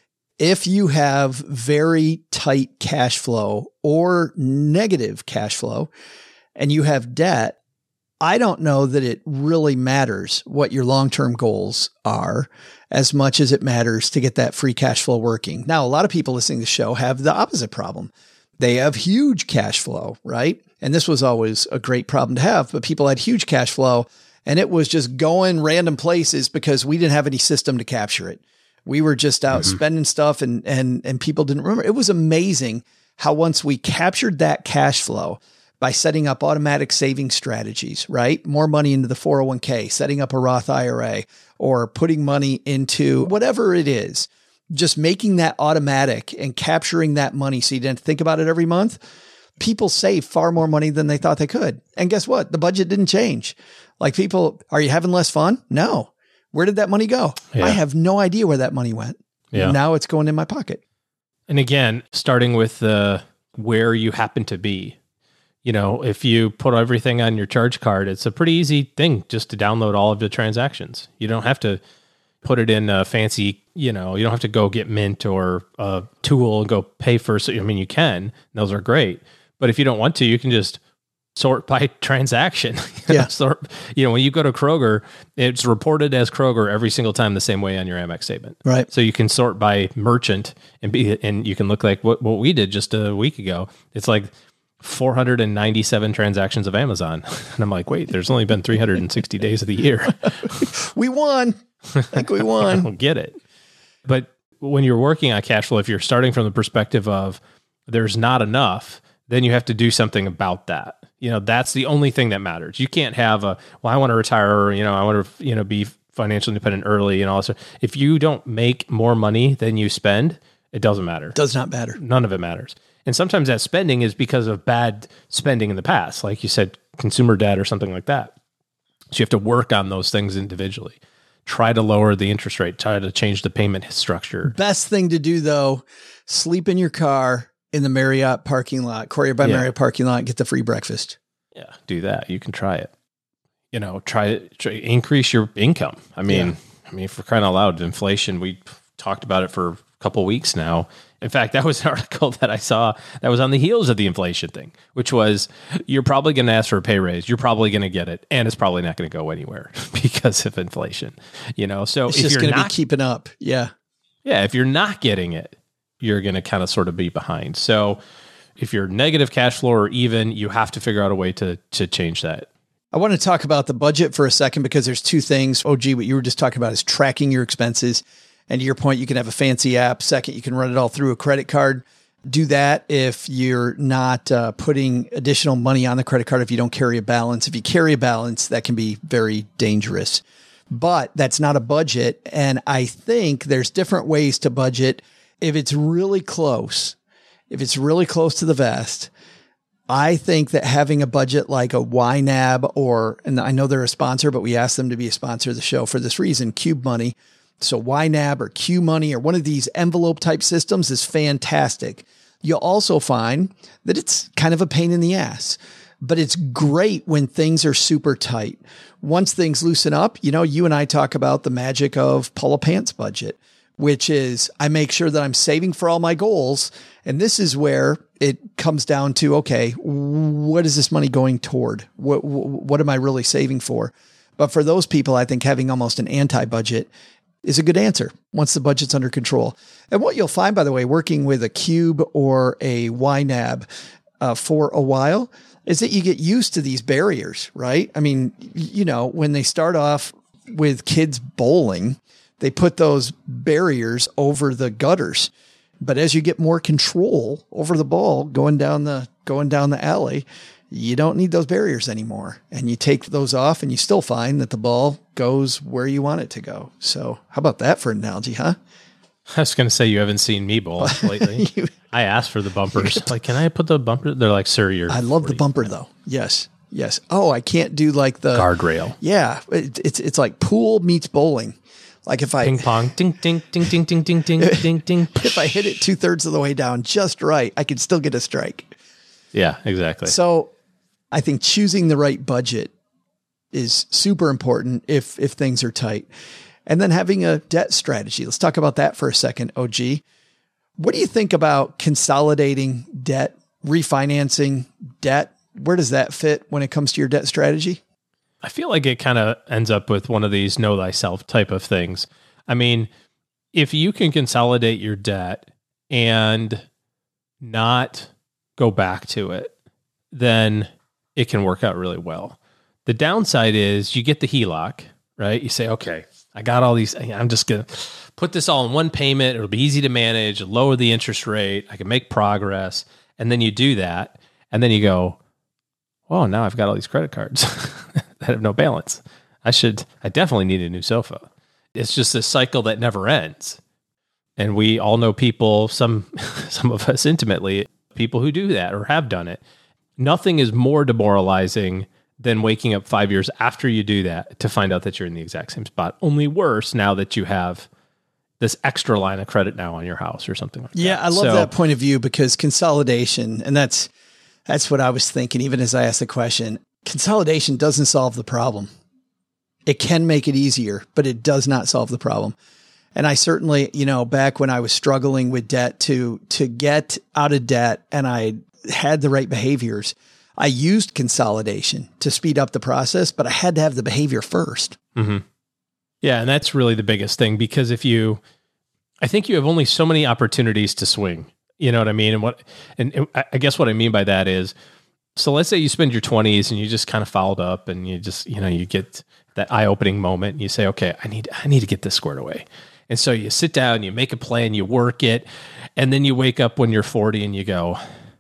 If you have very tight cash flow or negative cash flow and you have debt, I don't know that it really matters what your long-term goals are as much as it matters to get that free cash flow working. Now, a lot of people listening to the show have the opposite problem. They have huge cash flow, right? And this was always a great problem to have, but people had huge cash flow and it was just going random places because we didn't have any system to capture it. We were just out mm-hmm. spending stuff and, and, and people didn't remember. It was amazing how once we captured that cash flow by setting up automatic saving strategies, right? More money into the four oh one k, setting up a Roth I R A, or putting money into whatever it is, just making that automatic and capturing that money so you didn't think about it every month. People save far more money than they thought they could. And guess what? The budget didn't change. Like people, are you having less fun? No. Where did that money go? Yeah. I have no idea where that money went. Yeah. Now it's going in my pocket. And again, starting with the where you happen to be. You know, if you put everything on your charge card, it's a pretty easy thing just to download all of the transactions. You don't have to put it in a fancy, you know, you don't have to go get Mint or a tool and go pay for it. I mean, you can. Those are great. But if you don't want to, you can just sort by transaction. Yeah. sort, you know, when you go to Kroger, it's reported as Kroger every single time the same way on your Amex statement. Right. So you can sort by merchant and be, and you can look like what, what we did just a week ago. It's like four hundred ninety-seven transactions of Amazon. And I'm like, wait, there's only been three hundred sixty days of the year. We won. I think we won. I don't get it. But when you're working on cash flow, if you're starting from the perspective of there's not enough, then you have to do something about that. You know, that's the only thing that matters. You can't have a, well, I want to retire, or, you know, I want to, you know, be financially independent early and all that. If you don't make more money than you spend, it doesn't matter. Does not matter. None of it matters. And sometimes that spending is because of bad spending in the past, like you said, consumer debt or something like that. So you have to work on those things individually. Try to lower the interest rate. Try to change the payment structure. Best thing to do, though, sleep in your car in the Marriott parking lot, Courier by yeah. Marriott parking lot, get the free breakfast. Yeah, do that. You can try it. You know, try to increase your income. I mean, yeah. I mean, for crying out loud, inflation, we talked about it for a couple weeks now. In fact, that was an article that I saw that was on the heels of the inflation thing, which was you're probably going to ask for a pay raise. You're probably going to get it. And it's probably not going to go anywhere because of inflation, you know? So it's if just you're going to not be keeping up. Yeah. Yeah. If you're not getting it, you're going to kind of sort of be behind. So if you're negative cash flow or even, you have to figure out a way to, to change that. I want to talk about the budget for a second because there's two things. O G, what you were just talking about is tracking your expenses. And to your point, you can have a fancy app. Second, you can run it all through a credit card. Do that if you're not uh, putting additional money on the credit card, if you don't carry a balance. If you carry a balance, that can be very dangerous. But that's not a budget. And I think there's different ways to budget. If it's really close, if it's really close to the vest, I think that having a budget like a Y NAB or, and I know they're a sponsor, but we asked them to be a sponsor of the show for this reason, Cube Money. So Y NAB or Q Money or one of these envelope type systems is fantastic. You'll also find that it's kind of a pain in the ass, but it's great when things are super tight. Once things loosen up, you know, you and I talk about the magic of Paula Pants budget, which is I make sure that I'm saving for all my goals. And this is where it comes down to, okay, what is this money going toward? What, what am I really saving for? But for those people, I think having almost an anti-budget is a good answer once the budget's under control. And what you'll find, by the way, working with a Cube or a Y NAB uh, for a while is that you get used to these barriers, right? I mean, you know, when they start off with kids bowling, they put those barriers over the gutters. But as you get more control over the ball going down the going down the alley, you don't need those barriers anymore. And you take those off and you still find that the ball goes where you want it to go. So how about that for an analogy, huh? I was going to say, you haven't seen me bowl lately. you, I asked for the bumpers. Like, can I put the bumper? They're like, sir, you're... I love the bumper though. Yes. Yes. Oh, I can't do like the... guardrail. Yeah. It, it's it's like pool meets bowling. Like if I... Ping pong. Ding, ding, ding, ding, ding, ding, ding, ding, ding. If I hit it two thirds of the way down just right, I could still get a strike. Yeah, exactly. So... I think choosing the right budget is super important if, if things are tight. And then having a debt strategy. Let's talk about that for a second, O G. What do you think about consolidating debt, refinancing debt? Where does that fit when it comes to your debt strategy? I feel like it kind of ends up with one of these know thyself type of things. I mean, if you can consolidate your debt and not go back to it, then it can work out really well. The downside is you get the H E L O C, right? You say, okay, I got all these, I'm just going to put this all in one payment. It'll be easy to manage, lower the interest rate. I can make progress. And then you do that. And then you go, well, now I've got all these credit cards that have no balance. I should, I definitely need a new sofa. It's just a cycle that never ends. And we all know people, some, some of us intimately, people who do that or have done it. Nothing is more demoralizing than waking up five years after you do that to find out that you're in the exact same spot. Only worse now that you have this extra line of credit now on your house or something like yeah, that. Yeah, I love so, that point of view because consolidation, and that's that's what I was thinking even as I asked the question, consolidation doesn't solve the problem. It can make it easier, but it does not solve the problem. And I certainly, you know, back when I was struggling with debt to to get out of debt and I had the right behaviors, I used consolidation to speed up the process, but I had to have the behavior first. Mm-hmm. Yeah. And that's really the biggest thing, because if you, I think you have only so many opportunities to swing, you know what I mean? And what, and, and I guess what I mean by that is, so let's say you spend your twenties and you just kind of fouled up and you just, you know, you get that eye-opening moment and you say, okay, I need, I need to get this squared away. And so you sit down, you make a plan, you work it, and then you wake up when you're forty and you go,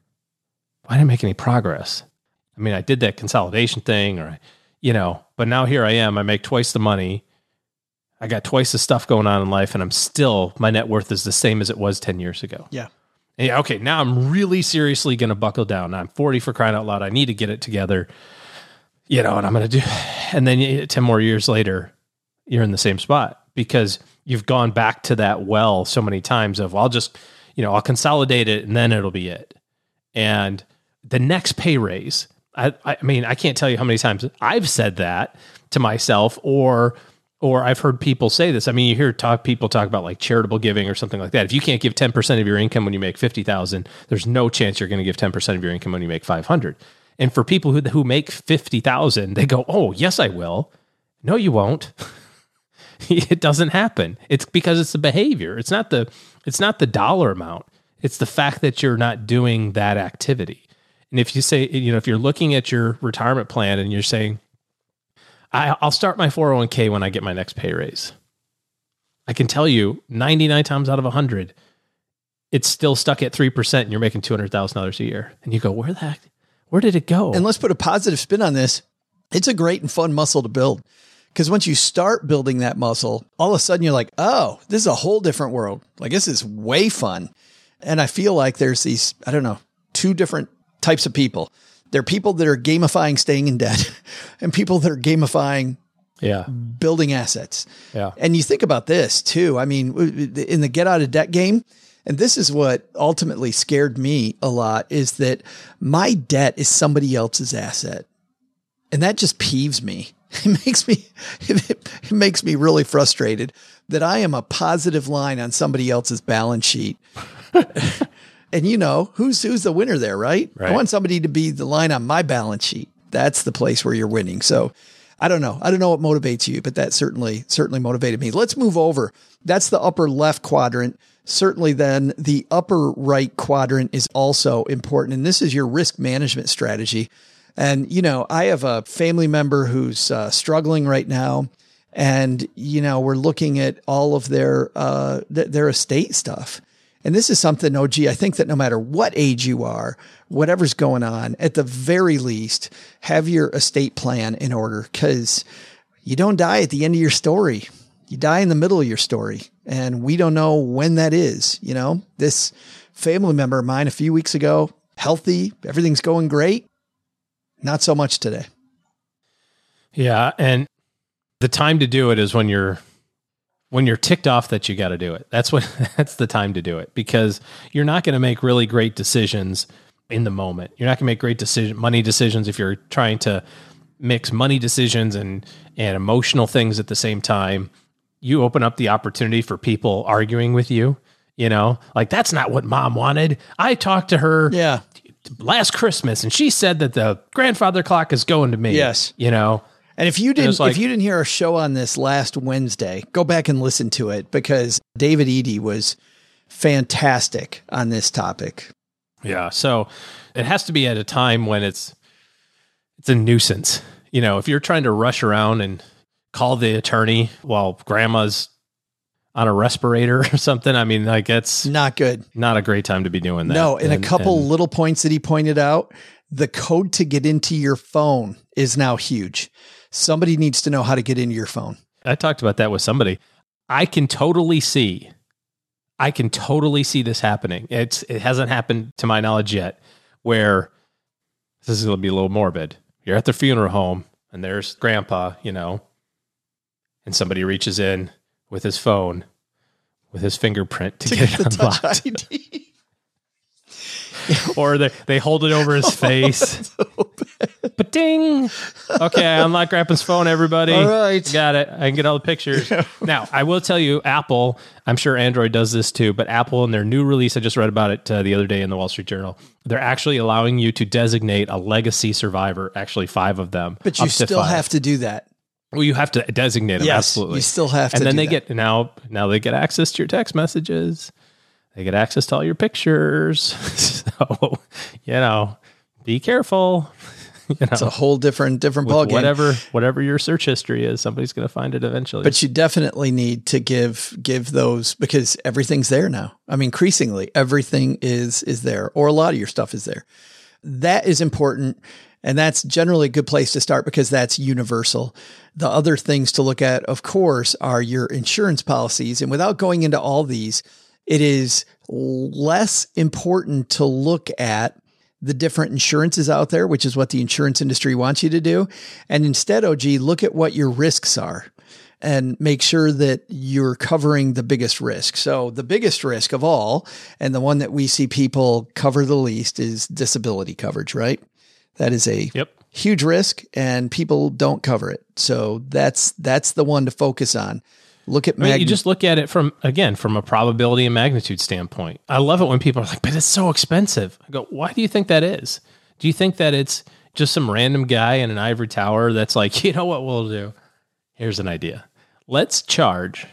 I didn't make any progress. I mean, I did that consolidation thing, or, you know, but now here I am, I make twice the money. I got twice the stuff going on in life, and I'm still, my net worth is the same as it was ten years ago. Yeah. And yeah. Okay. Now I'm really seriously going to buckle down. I'm forty, for crying out loud. I need to get it together, you know, and I'm going to do, and then ten more years later, you're in the same spot because you've gone back to that well so many times of, well, I'll just, you know, I'll consolidate it and then it'll be it. And the next pay raise, I, I mean, I can't tell you how many times I've said that to myself, or or I've heard people say this. I mean, you hear talk people talk about like charitable giving or something like that. If you can't give ten percent of your income when you make fifty thousand, there's no chance you're going to give ten percent of your income when you make five hundred. And for people who who make fifty thousand, they go, "Oh, yes, I will." No, you won't. It doesn't happen. It's because it's the behavior. It's not the it's not the dollar amount. It's the fact that you're not doing that activity. And if you say, you know, if you're looking at your retirement plan and you're saying, I, I'll start my four oh one k when I get my next pay raise, I can tell you ninety-nine times out of one hundred, it's still stuck at three percent and you're making two hundred thousand dollars a year. And you go, where the heck, where did it go? And let's put a positive spin on this. It's a great and fun muscle to build. Because once you start building that muscle, all of a sudden you're like, oh, this is a whole different world. Like, this is way fun. And I feel like there's these, I don't know, two different types of people. There are people that are gamifying staying in debt and people that are gamifying yeah. building assets. Yeah. And you think about this too. I mean, in the get out of debt game, and this is what ultimately scared me a lot, is that my debt is somebody else's asset. And that just peeves me. It makes me, it makes me really frustrated that I am a positive line on somebody else's balance sheet. And you know, who's, who's the winner there, right? right? I want somebody to be the line on my balance sheet. That's the place where you're winning. So I don't know. I don't know what motivates you, but that certainly, certainly motivated me. Let's move over. That's the upper left quadrant. Certainly then the upper right quadrant is also important. And this is your risk management strategy. And, you know, I have a family member who's uh, struggling right now, and, you know, we're looking at all of their, uh, th- their estate stuff. And this is something, O G, I think that no matter what age you are, whatever's going on, at the very least, have your estate plan in order, because you don't die at the end of your story. You die in the middle of your story, and we don't know when that is. You know, this family member of mine a few weeks ago, healthy, everything's going great. Not so much today. Yeah. And the time to do it is when you're, when you're ticked off that you got to do it. That's what, that's the time to do it, because you're not going to make really great decisions in the moment. You're not going to make great decision, money decisions if you're trying to mix money decisions and, and emotional things at the same time. You open up the opportunity for people arguing with you, you know, like that's not what mom wanted. I talked to her yeah. last Christmas and she said that the grandfather clock is going to me. Yes. You know, and if you didn't, like, if you didn't hear our show on this last Wednesday, go back and listen to it because David Eady was fantastic on this topic. Yeah. So it has to be at a time when it's, it's a nuisance. You know, if you're trying to rush around and call the attorney while grandma's on a respirator or something, I mean, like it's not good. Not a great time to be doing that. No. And, and a couple and, little points that he pointed out, the code to get into your phone is now huge. Somebody needs to know how to get into your phone. I talked about that with somebody. I can totally see I can totally see this happening. It's it hasn't happened to my knowledge yet, where this is going to be a little morbid. You're at the funeral home and there's grandpa, you know, and somebody reaches in with his phone, with his fingerprint to, to get, get it unlocked. Or they, they hold it over his face. But ding. Okay, I unlocked Grandpa's phone, everybody. All right. Got it. I can get all the pictures. Now, I will tell you, Apple, I'm sure Android does this too, but Apple in their new release, I just read about it uh, the other day in the Wall Street Journal, they're actually allowing you to designate a legacy survivor, actually five of them. But you still have to do that. Well, you have to designate them, yes, absolutely. You still have to And then do they that. get, now, now they get access to your text messages. They get access to all your pictures. So, you know, be careful. You know, it's a whole different, different ballgame. Whatever, whatever your search history is, somebody's going to find it eventually. But you definitely need to give, give those because everything's there now. I mean, increasingly everything is, is there, or a lot of your stuff is there. That is important. And that's generally a good place to start because that's universal. The other things to look at, of course, are your insurance policies. And without going into all these, it is less important to look at the different insurances out there, which is what the insurance industry wants you to do. And instead, O G, look at what your risks are and make sure that you're covering the biggest risk. So the biggest risk of all, and the one that we see people cover the least, is disability coverage, right? That is a yep. huge risk and people don't cover it. So that's, that's the one to focus on. Look at, I mean, magn- you just look at it from, again, from a probability and magnitude standpoint. I love it when people are like, but it's so expensive. I go, why do you think that is? Do you think that it's just some random guy in an ivory tower that's like, you know what we'll do? Here's an idea. Let's charge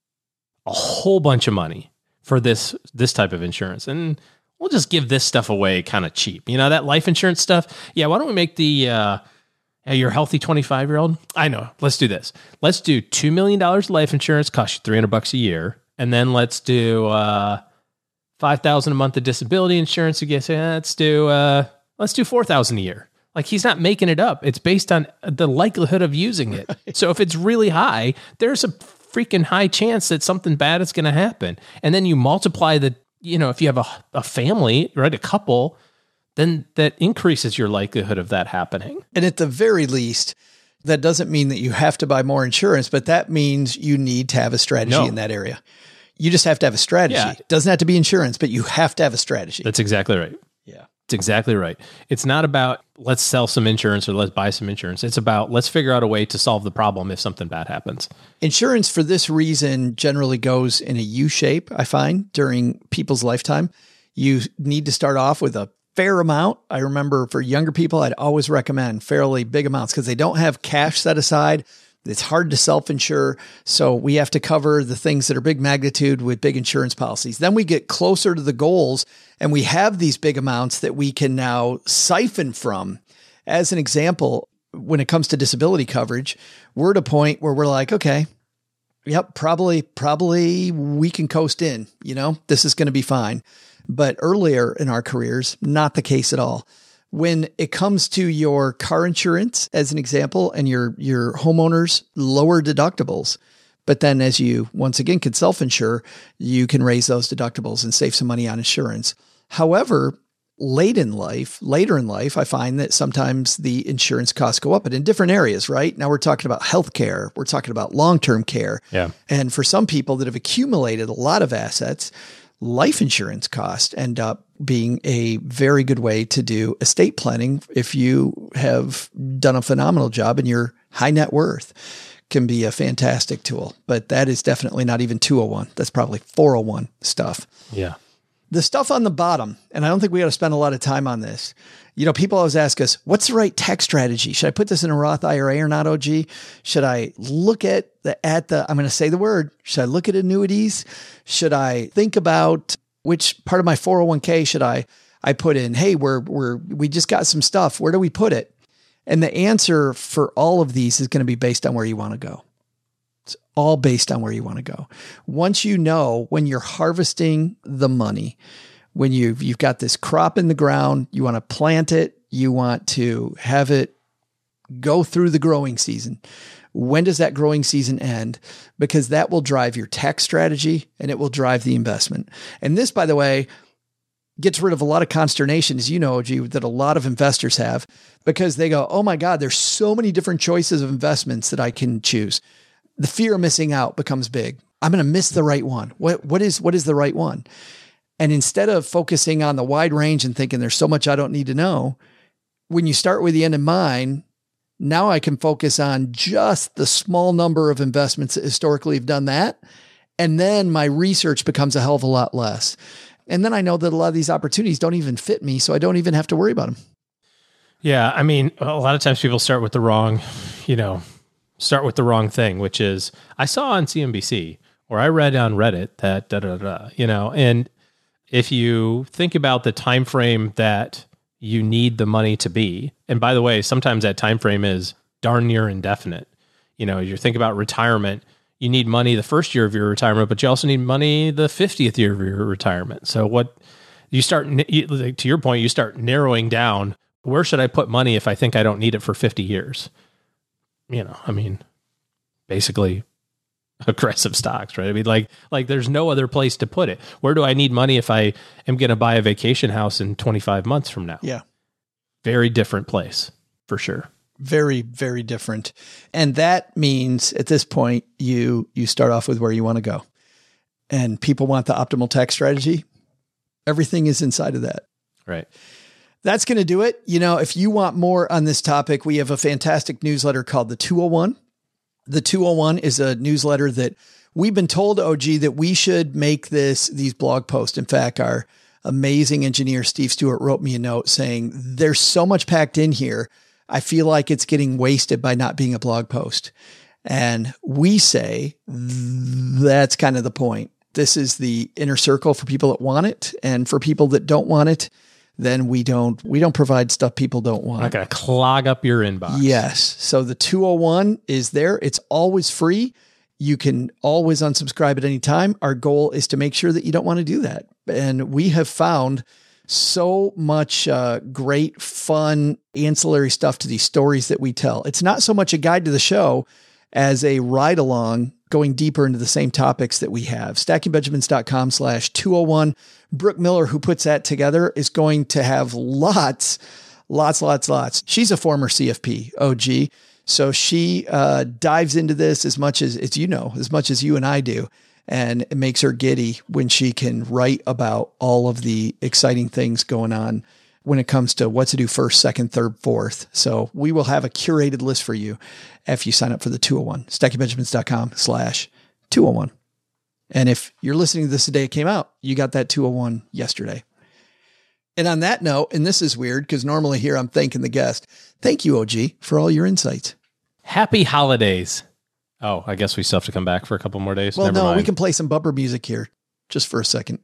a whole bunch of money for this, this type of insurance. And we'll just give this stuff away kind of cheap. You know, that life insurance stuff. Yeah. Why don't we make the, uh, your healthy twenty-five year old? I know. Let's do this. Let's do two million dollars life insurance, cost you three hundred bucks a year. And then let's do uh, five thousand a month of disability insurance. You get, let's do, uh, let's do four thousand a year. Like he's not making it up. It's based on the likelihood of using it. Right. So if it's really high, there's a freaking high chance that something bad is going to happen. And then you multiply the, you know, if you have a, a family, right, a couple, then that increases your likelihood of that happening. And at the very least, that doesn't mean that you have to buy more insurance, but that means you need to have a strategy no. in that area. You just have to have a strategy. Yeah. It doesn't have to be insurance, but you have to have a strategy. That's exactly right. Yeah. It's exactly right. It's not about let's sell some insurance or let's buy some insurance. It's about let's figure out a way to solve the problem if something bad happens. Insurance for this reason generally goes in a U shape, I find, during people's lifetime. You need to start off with a fair amount. I remember for younger people, I'd always recommend fairly big amounts because they don't have cash set aside. It's hard to self-insure. So we have to cover the things that are big magnitude with big insurance policies. Then we get closer to the goals and we have these big amounts that we can now siphon from. As an example, when it comes to disability coverage, we're at a point where we're like, okay, yep, probably, probably we can coast in, you know, this is going to be fine. But earlier in our careers, not the case at all. When it comes to your car insurance, as an example, and your, your homeowners, lower deductibles. But then as you, once again, can self-insure, you can raise those deductibles and save some money on insurance. However, late in life, later in life, I find that sometimes the insurance costs go up, but in different areas, right? Now we're talking about healthcare. We're talking about long-term care. Yeah. And for some people that have accumulated a lot of assets, life insurance costs end up being a very good way to do estate planning. If you have done a phenomenal job and you're high net worth, can be a fantastic tool, but that is definitely not even two oh one. That's probably four oh one stuff. Yeah. The stuff on the bottom, and I don't think we got to spend a lot of time on this. You know, people always ask us, what's the right tax strategy? Should I put this in a Roth I R A or not, O G? Should I look at the, at the, I'm going to say the word, should I look at annuities? Should I think about which part of my four oh one k should I, I put in? Hey, we're, we're, we just got some stuff. Where do we put it? And the answer for all of these is going to be based on where you want to go. It's all based on where you want to go. Once you know when you're harvesting the money, when you've, you've got this crop in the ground, you want to plant it, you want to have it go through the growing season. When does that growing season end? Because that will drive your tax strategy and it will drive the investment. And this, by the way, gets rid of a lot of consternation, as you know, O G, that a lot of investors have, because they go, oh my God, there's so many different choices of investments that I can choose. The fear of missing out becomes big. I'm going to miss the right one. What, what is, what is the right one? And instead of focusing on the wide range and thinking there's so much I don't need to know, when you start with the end in mind, now I can focus on just the small number of investments that historically have done that. And then my research becomes a hell of a lot less. And then I know that a lot of these opportunities don't even fit me, so I don't even have to worry about them. Yeah. I mean, a lot of times people start with the wrong, you know, start with the wrong thing, which is I saw on C N B C or I read on Reddit that da, da, da, you know, and if you think about the time frame that you need the money to be, and by the way, sometimes that time frame is darn near indefinite. You know, you think about retirement, you need money the first year of your retirement, but you also need money the fiftieth year of your retirement. So what you start, to your point, you start narrowing down, where should I put money if I think I don't need it for fifty years? You know, I mean, basically aggressive stocks, right? I mean, like, like there's no other place to put it. Where do I need money if I am going to buy a vacation house in twenty-five months from now? Yeah. Very different place for sure. Very, very different. And that means at this point, you, you start off with where you want to go, and people want the optimal tax strategy. Everything is inside of that. Right. That's going to do it. You know, if you want more on this topic, we have a fantastic newsletter called the two oh one. The two oh one is a newsletter that we've been told, O G, that we should make this, these blog posts. In fact, our amazing engineer, Steve Stewart, wrote me a note saying there's so much packed in here. I feel like it's getting wasted by not being a blog post. And we say that's kind of the point. This is the inner circle for people that want it. And for people that don't want it, then we don't, we don't provide stuff people don't want. Not going to clog up your inbox. Yes. So the two oh one is there. It's always free. You can always unsubscribe at any time. Our goal is to make sure that you don't want to do that. And we have found so much uh, great, fun, ancillary stuff to these stories that we tell. It's not so much a guide to the show as a ride along, going deeper into the same topics that we have. stacking benjamins dot com slash two oh one. Brooke Miller, who puts that together, is going to have lots, lots, lots, lots. She's a former C F P, O G. So she uh, dives into this as much as, as you know, as much as you and I do. And it makes her giddy when she can write about all of the exciting things going on when it comes to what to do first, second, third, fourth. So we will have a curated list for you if you sign up for the two oh one. stacking benjamins dot com slash two oh one. And if you're listening to this the day it came out, you got that two oh one yesterday. And on that note, and this is weird because normally here I'm thanking the guest. Thank you, O G, for all your insights. Happy holidays. Oh, I guess we still have to come back for a couple more days. Well, Never no, mind. we can play some bumper music here just for a second.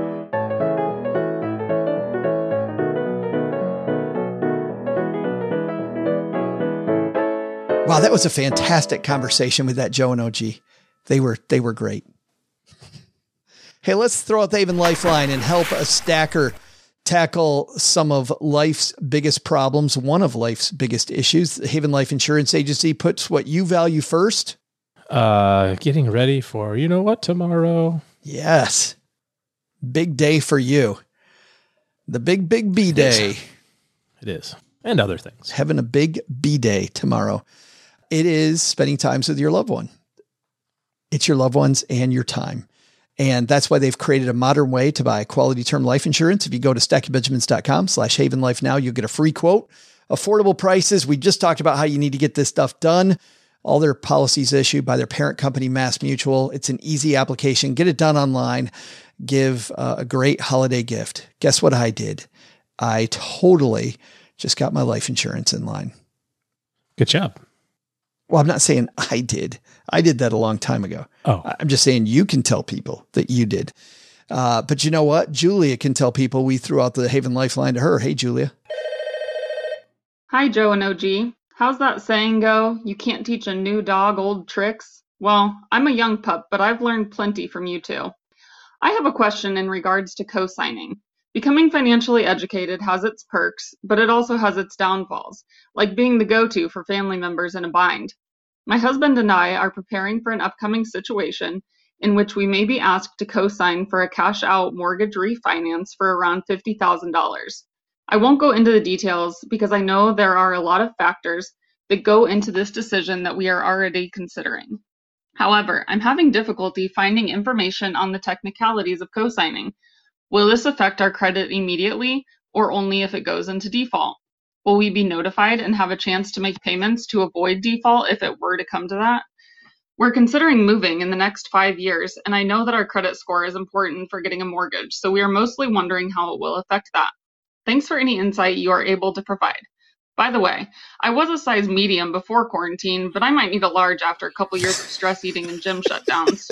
Wow, that was a fantastic conversation with that Joe and O G. They were they were great. Hey, let's throw out the Haven Lifeline and help a stacker tackle some of life's biggest problems, one of life's biggest issues. The Haven Life Insurance Agency puts what you value first. Uh, getting ready for, you know what, tomorrow. Yes. Big day for you. The big, big B day. It is. And other things. Having a big B day tomorrow. It is spending times with your loved one. It's your loved ones and your time. And that's why they've created a modern way to buy quality term life insurance. If you go to stacking benjamins dot com slash Haven Life now, you'll get a free quote. Affordable prices. We just talked about how you need to get this stuff done. All their policies issued by their parent company, Mass Mutual. It's an easy application. Get it done online. Give uh, a great holiday gift. Guess what I did? I totally just got my life insurance in line. Good job. Well, I'm not saying I did. I did that a long time ago. Oh, I'm just saying you can tell people that you did. Uh, but you know what? Julia can tell people we threw out the Haven Lifeline to her. Hey, Julia. Hi, Joe and O G. How's that saying go? You can't teach a new dog old tricks? Well, I'm a young pup, but I've learned plenty from you two. I have a question in regards to co-signing. Becoming financially educated has its perks, but it also has its downfalls, like being the go-to for family members in a bind. My husband and I are preparing for an upcoming situation in which we may be asked to co-sign for a cash-out mortgage refinance for around fifty thousand dollars. I won't go into the details because I know there are a lot of factors that go into this decision that we are already considering. However, I'm having difficulty finding information on the technicalities of co-signing. Will this affect our credit immediately or only if it goes into default? Will we be notified and have a chance to make payments to avoid default if it were to come to that? We're considering moving in the next five years, and I know that our credit score is important for getting a mortgage, so we are mostly wondering how it will affect that. Thanks for any insight you are able to provide. By the way, I was a size medium before quarantine, but I might need a large after a couple years of stress eating and gym shutdowns.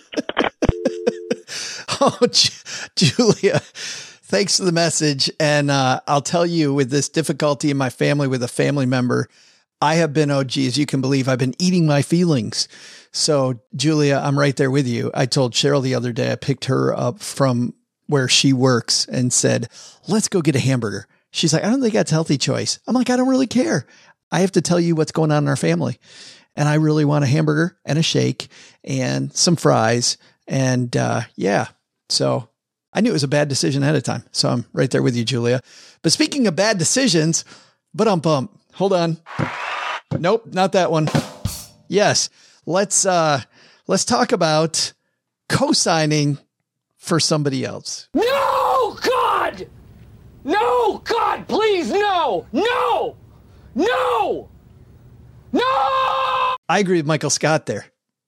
Oh, Julia, thanks for the message. And uh, I'll tell you, with this difficulty in my family with a family member, I have been, oh, geez, you can believe I've been eating my feelings. So, Julia, I'm right there with you. I told Cheryl the other day, I picked her up from where she works and said, let's go get a hamburger. She's like, I don't think that's a healthy choice. I'm like, I don't really care. I have to tell you what's going on in our family. And I really want a hamburger and a shake and some fries. And uh, yeah, so I knew it was a bad decision ahead of time. So I'm right there with you, Julia. But speaking of bad decisions, but I'm bummed. Hold on. Nope, not that one. Yes. Let's, uh, let's talk about co-signing for somebody else. No, God! No, God, please, no! No! No! No! I agree with Michael Scott there.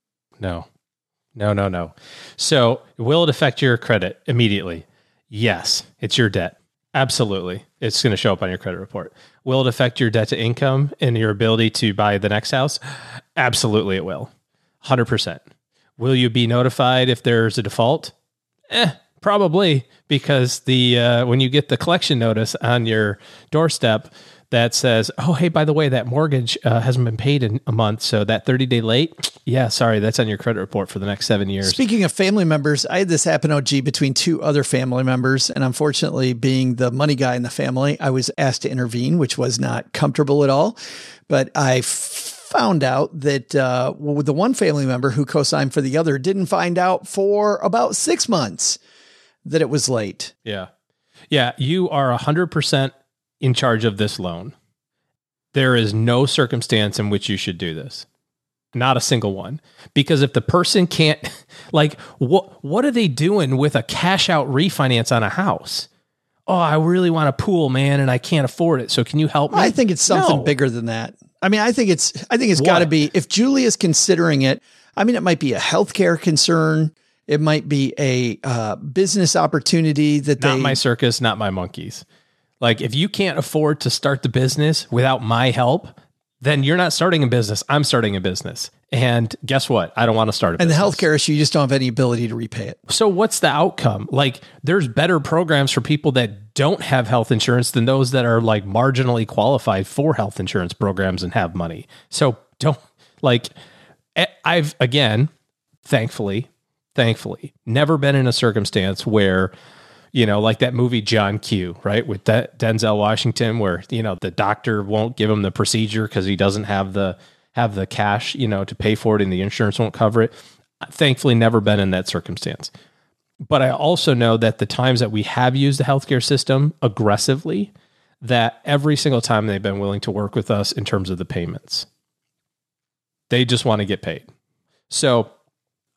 No, no, no, no. So will it affect your credit immediately? Yes. It's your debt. Absolutely. It's going to show up on your credit report. Will it affect your debt to income and your ability to buy the next house? Absolutely it will. one hundred percent. Will you be notified if there's a default? Eh, probably, because the uh, when you get the collection notice on your doorstep that says, oh, hey, by the way, that mortgage uh, hasn't been paid in a month, so that thirty-day late, yeah, sorry, that's on your credit report for the next seven years. Speaking of family members, I had this happen, O G, between two other family members, and unfortunately, being the money guy in the family, I was asked to intervene, which was not comfortable at all, but I found out that uh, well, the one family member who co-signed for the other didn't find out for about six months that it was late. Yeah. Yeah. You are a hundred percent in charge of this loan. There is no circumstance in which you should do this. Not a single one. Because if the person can't, like, what, what are they doing with a cash out refinance on a house? Oh, I really want a pool, man, and I can't afford it. So can you help me? I think it's something No. bigger than that. I mean, I think it's, I think it's got to What? be, if Julia's considering it, I mean, it might be a healthcare concern. It might be a uh, business opportunity that Not they, my circus, not my monkeys. Like, if you can't afford to start the business without my help, then you're not starting a business. I'm starting a business. And guess what? I don't want to start a and the business. healthcare issue, you just don't have any ability to repay it. So what's the outcome? Like, there's better programs for people that don't have health insurance than those that are like marginally qualified for health insurance programs and have money. So don't, like, eh, I've, again, thankfully, thankfully, never been in a circumstance where, you know, like that movie John Q, right? With that Denzel Washington, where, you know, the doctor won't give him the procedure because he doesn't have the, have the cash, you know, to pay for it and the insurance won't cover it. Thankfully, never been in that circumstance. But I also know that the times that we have used the healthcare system aggressively, that every single time they've been willing to work with us in terms of the payments. They just want to get paid. So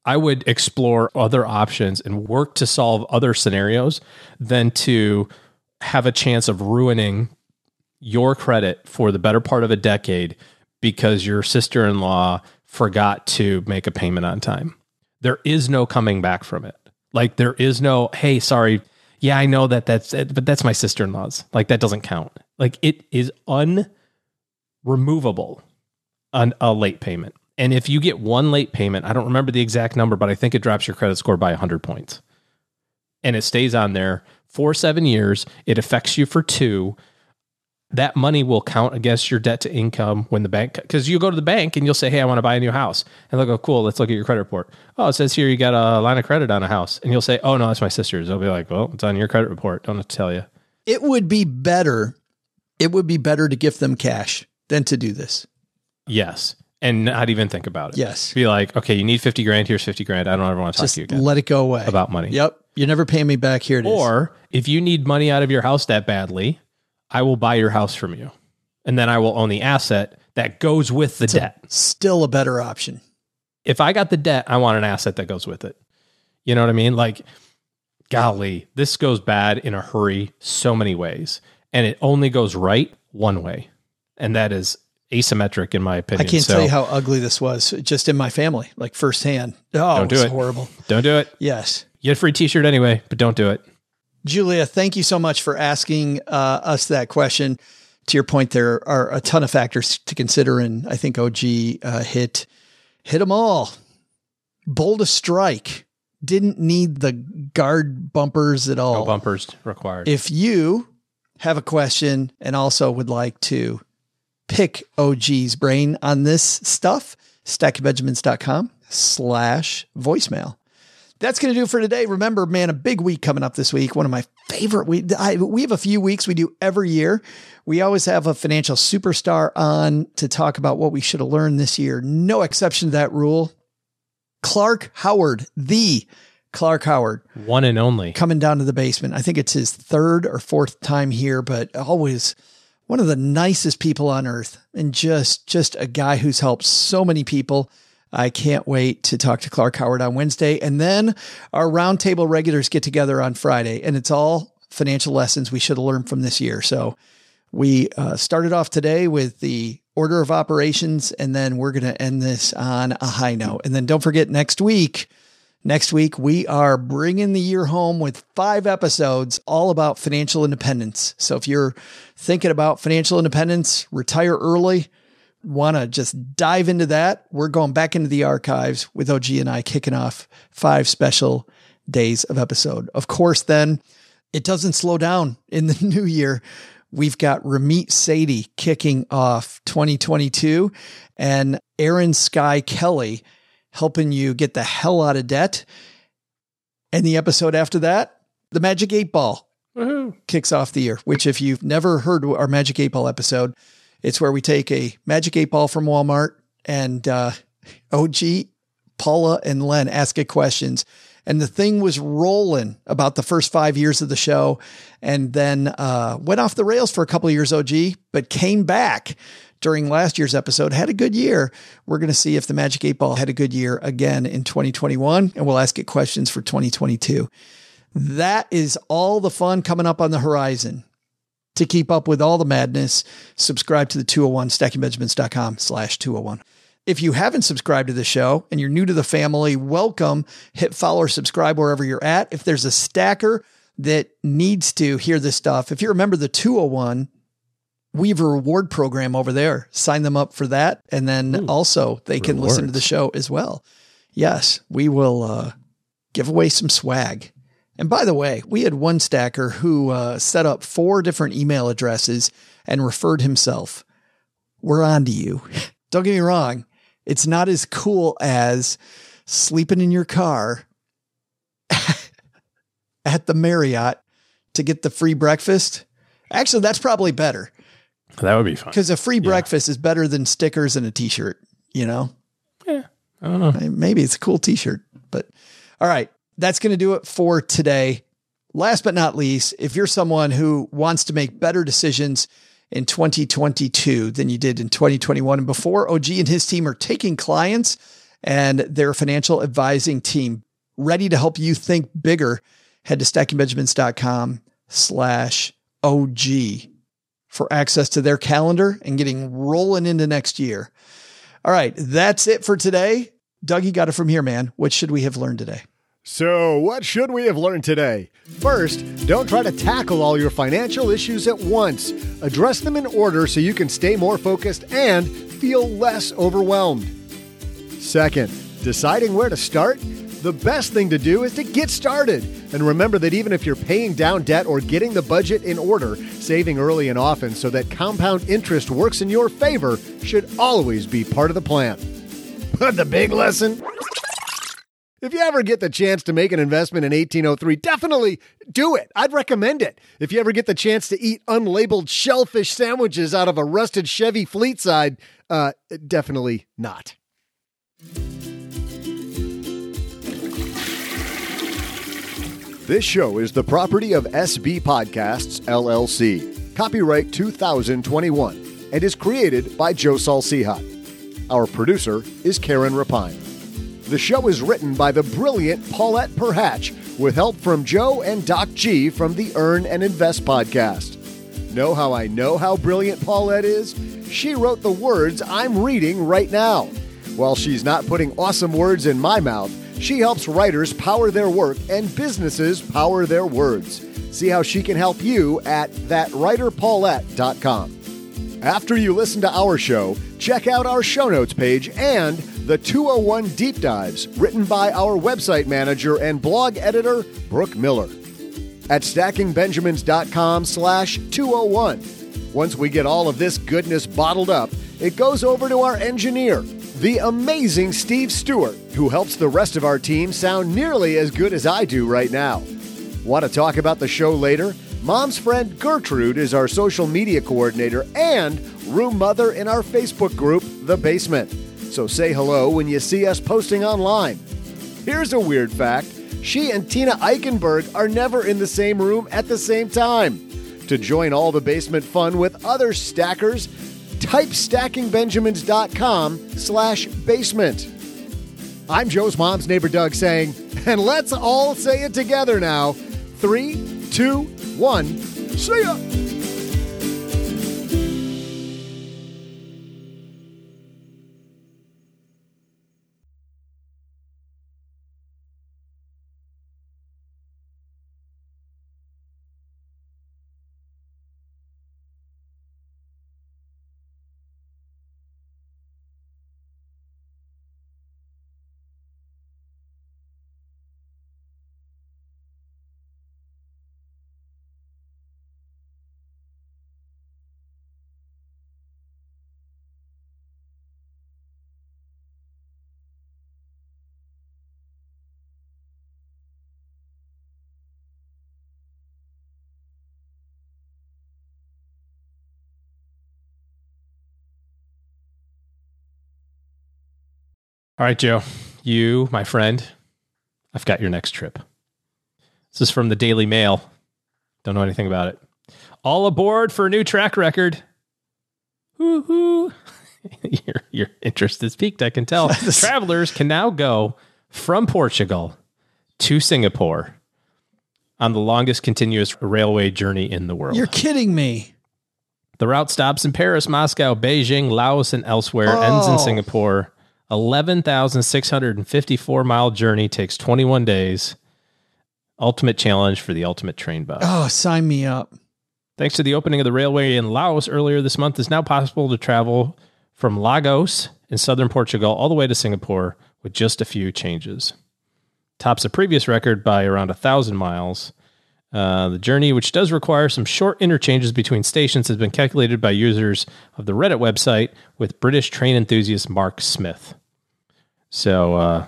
I would explore other options and work to solve other scenarios than to have a chance of ruining your credit for the better part of a decade because your sister-in-law forgot to make a payment on time. There is no coming back from it. Like there is no, hey, sorry. Yeah, I know that that's it, but that's my sister-in-law's. Like that doesn't count. Like it is unremovable on a late payment. And if you get one late payment, I don't remember the exact number, but I think it drops your credit score by one hundred points. And it stays on there for seven years. It affects you for two. That money will count against your debt to income when the bank, because you go to the bank and you'll say, hey, I want to buy a new house. And they'll go, cool, let's look at your credit report. Oh, it says here you got a line of credit on a house. And you'll say, oh, no, that's my sister's. They'll be like, well, it's on your credit report. Don't have to tell you. It would be better. It would be better to gift them cash than to do this. Yes. And not even think about it. Yes. Be like, okay, you need fifty grand. Here's fifty grand. I don't ever want to talk Just to you again. let it go away. About money. Yep. You're never paying me back. Here it is. Or if you need money out of your house that badly, I will buy your house from you. And then I will own the asset that goes with the It's debt. A, still a better option. If I got the debt, I want an asset that goes with it. You know what I mean? Like, golly, this goes bad in a hurry so many ways. And it only goes right one way. And that is asymmetric in my opinion. I can't so, tell you how ugly this was just in my family, like firsthand. Oh, don't do it was it. horrible. Don't do it. Yes. You get a free t-shirt anyway, but don't do it. Julia, thank you so much for asking uh, us that question. To your point, there are a ton of factors to consider, and I think O G uh, hit hit them all. Bold a strike. Didn't need the guard bumpers at all. No bumpers required. If you have a question and also would like to pick O G's brain on this stuff, stacking benjamins dot com slash voicemail. That's going to do for today. Remember, man, a big week coming up this week. One of my favorite weeks. We have a few weeks we do every year. We always have a financial superstar on to talk about what we should have learned this year. No exception to that rule. Clark Howard, the Clark Howard. One and only. Coming down to the basement. I think it's his third or fourth time here, but always one of the nicest people on earth and just, just a guy who's helped so many people. I can't wait to talk to Clark Howard on Wednesday. And then our roundtable regulars get together on Friday, and it's all financial lessons we should have learned from this year. So we uh, started off today with the order of operations, and then we're going to end this on a high note. And then don't forget next week, next week, we are bringing the year home with five episodes all about financial independence. So if you're thinking about financial independence, retire early, want to just dive into that, we're going back into the archives with O G and I kicking off five special days of episode. Of course, then it doesn't slow down in the new year. We've got Ramit Sethi kicking off twenty twenty-two and Aaron Sky Kelly helping you get the hell out of debt. And the episode after that, the Magic eight Ball Woo-hoo. Kicks off the year, which if you've never heard our Magic eight Ball episode, it's where we take a Magic eight Ball from Walmart and uh, O G, Paula, and Len ask it questions. And the thing was rolling about the first five years of the show and then uh, went off the rails for a couple of years, O G, but came back during last year's episode, had a good year. We're going to see if the Magic eight Ball had a good year again in twenty twenty-one, and we'll ask it questions for twenty twenty-two. That is all the fun coming up on the horizon. To keep up with all the madness, subscribe to the two oh one, stacking benjamins dot com slash two oh one. If you haven't subscribed to the show and you're new to the family, welcome. Hit follow or subscribe wherever you're at. If there's a stacker that needs to hear this stuff, if you remember the two oh one, we have a reward program over there. Sign them up for that. And then Ooh, also they can rewards. Listen to the show as well. Yes, we will uh, give away some swag. And by the way, we had one stacker who uh, set up four different email addresses and referred himself. We're on to you. Don't get me wrong. It's not as cool as sleeping in your car at the Marriott to get the free breakfast. Actually, that's probably better. That would be fun. Because a free yeah. breakfast is better than stickers and a t-shirt, you know? Yeah. I don't know. Maybe it's a cool t-shirt, but all right. That's going to do it for today. Last but not least, if you're someone who wants to make better decisions in twenty twenty-two than you did in twenty twenty-one and before, O G and his team are taking clients and their financial advising team ready to help you think bigger. Head to stackingbenjamins.com slash OG for access to their calendar and getting rolling into next year. All right, that's it for today. Doug, you got it from here, man. What should we have learned today? So, what should we have learned today? First, don't try to tackle all your financial issues at once. Address them in order so you can stay more focused and feel less overwhelmed. Second, deciding where to start? The best thing to do is to get started. And remember that even if you're paying down debt or getting the budget in order, saving early and often so that compound interest works in your favor should always be part of the plan. But the big lesson? If you ever get the chance to make an investment in eighteen oh three, definitely do it. I'd recommend it. If you ever get the chance to eat unlabeled shellfish sandwiches out of a rusted Chevy Fleetside, uh, definitely not. This show is the property of S B Podcasts, L L C. Copyright two thousand twenty-one and is created by Joe Salcihat. Our producer is Karen Rapine. The show is written by the brilliant Paulette Perhatch with help from Joe and Doc G from the Earn and Invest podcast. Know how I know how brilliant Paulette is? She wrote the words I'm reading right now. While she's not putting awesome words in my mouth, she helps writers power their work and businesses power their words. See how she can help you at that writer paulette dot com. After you listen to our show, check out our show notes page and the two oh one Deep Dives written by our website manager and blog editor, Brooke Miller. At stackingbenjamins.com slash 201. Once we get all of this goodness bottled up, it goes over to our engineer, the amazing Steve Stewart, who helps the rest of our team sound nearly as good as I do right now. Want to talk about the show later? Mom's friend Gertrude is our social media coordinator and room mother in our Facebook group, The Basement. So say hello when you see us posting online. Here's a weird fact. She and Tina Eichenberg are never in the same room at the same time. To join all the basement fun with other stackers, type stackingbenjamins.com slash basement. I'm Joe's mom's neighbor Doug saying, and let's all say it together now. Three, two, one, see ya! All right, Joe, you, my friend, I've got your next trip. This is from the Daily Mail. Don't know anything about it. All aboard for a new track record. Woo-hoo. your, your interest is piqued, I can tell. Travelers can now go from Portugal to Singapore on the longest continuous railway journey in the world. You're kidding me. The route stops in Paris, Moscow, Beijing, Laos, and elsewhere, Oh. ends in Singapore. eleven thousand six hundred fifty-four mile journey takes twenty-one days. Ultimate challenge for the ultimate train buff. Oh, sign me up. Thanks to the opening of the railway in Laos earlier this month, it's now possible to travel from Lagos in southern Portugal all the way to Singapore with just a few changes. Tops a previous record by around one thousand miles. Uh, the journey, which does require some short interchanges between stations, has been calculated by users of the Reddit website with British train enthusiast Mark Smith. So, uh,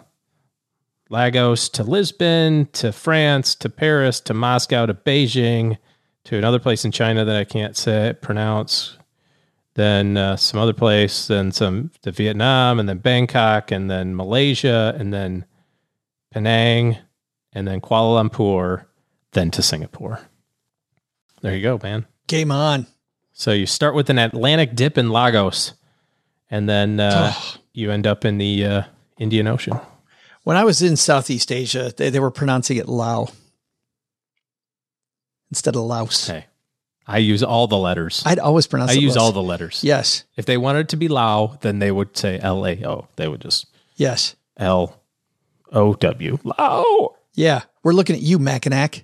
Lagos to Lisbon, to France, to Paris, to Moscow, to Beijing, to another place in China that I can't say pronounce, then uh, some other place, then some to Vietnam, and then Bangkok, and then Malaysia, and then Penang, and then Kuala Lumpur, then to Singapore. There you go, man. Game on. So you start with an Atlantic dip in Lagos, and then uh, you end up in the uh, Indian Ocean. When I was in Southeast Asia, they, they were pronouncing it Lao instead of Laos. Hey, I use all the letters. I'd always pronounce I it use Laos. all the letters. Yes. If they wanted to be Lao, then they would say L A O. They would just Yes. L O W. Lao. Yeah. We're looking at you, Mackinac.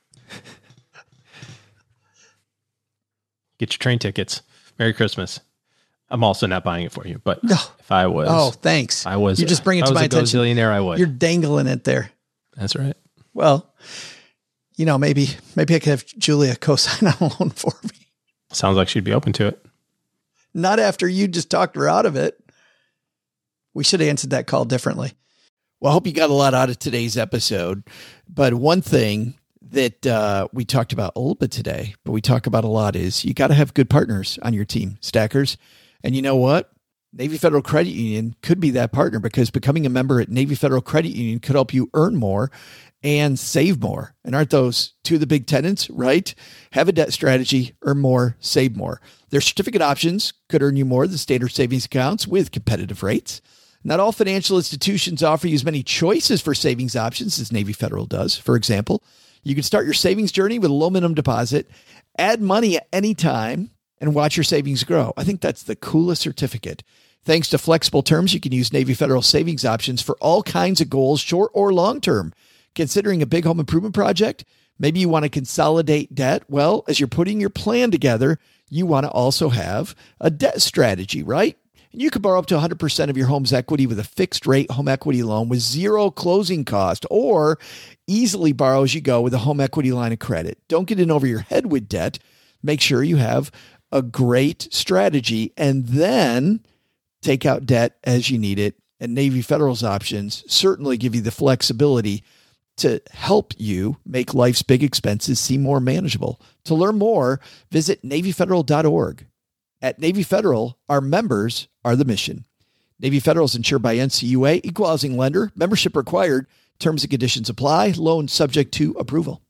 Get your train tickets. Merry Christmas. I'm also not buying it for you, but No. if I was, Oh, thanks. if I was, You just bring it if to I was my a attention. gazillionaire, I would. You're dangling it there. That's right. Well, you know, maybe maybe I could have Julia co-sign on a loan for me. Sounds like she'd be open to it. Not after you just talked her out of it. We should have answered that call differently. Well, I hope you got a lot out of today's episode. But one thing that uh, we talked about a little bit today, but we talk about a lot, is you got to have good partners on your team, stackers. And you know what? Navy Federal Credit Union could be that partner, because becoming a member at Navy Federal Credit Union could help you earn more and save more. And aren't those two of the big tenets, right? Have a debt strategy, earn more, save more. Their certificate options could earn you more than standard savings accounts with competitive rates. Not all financial institutions offer you as many choices for savings options as Navy Federal does. For example, you can start your savings journey with a low minimum deposit, add money at any time, and watch your savings grow. I think that's the coolest certificate. Thanks to flexible terms, you can use Navy Federal savings options for all kinds of goals, short or long-term. Considering a big home improvement project, maybe you want to consolidate debt. Well, as you're putting your plan together, you want to also have a debt strategy, right? And you can borrow up to one hundred percent of your home's equity with a fixed rate home equity loan with zero closing cost, or easily borrow as you go with a home equity line of credit. Don't get in over your head with debt. Make sure you have a great strategy, and then take out debt as you need it. And Navy Federal's options certainly give you the flexibility to help you make life's big expenses seem more manageable. To learn more, visit Navy Federal dot org. At Navy Federal, our members are the mission. Navy Federal is insured by N C U A, equal housing lender, membership required, terms and conditions apply, loan subject to approval.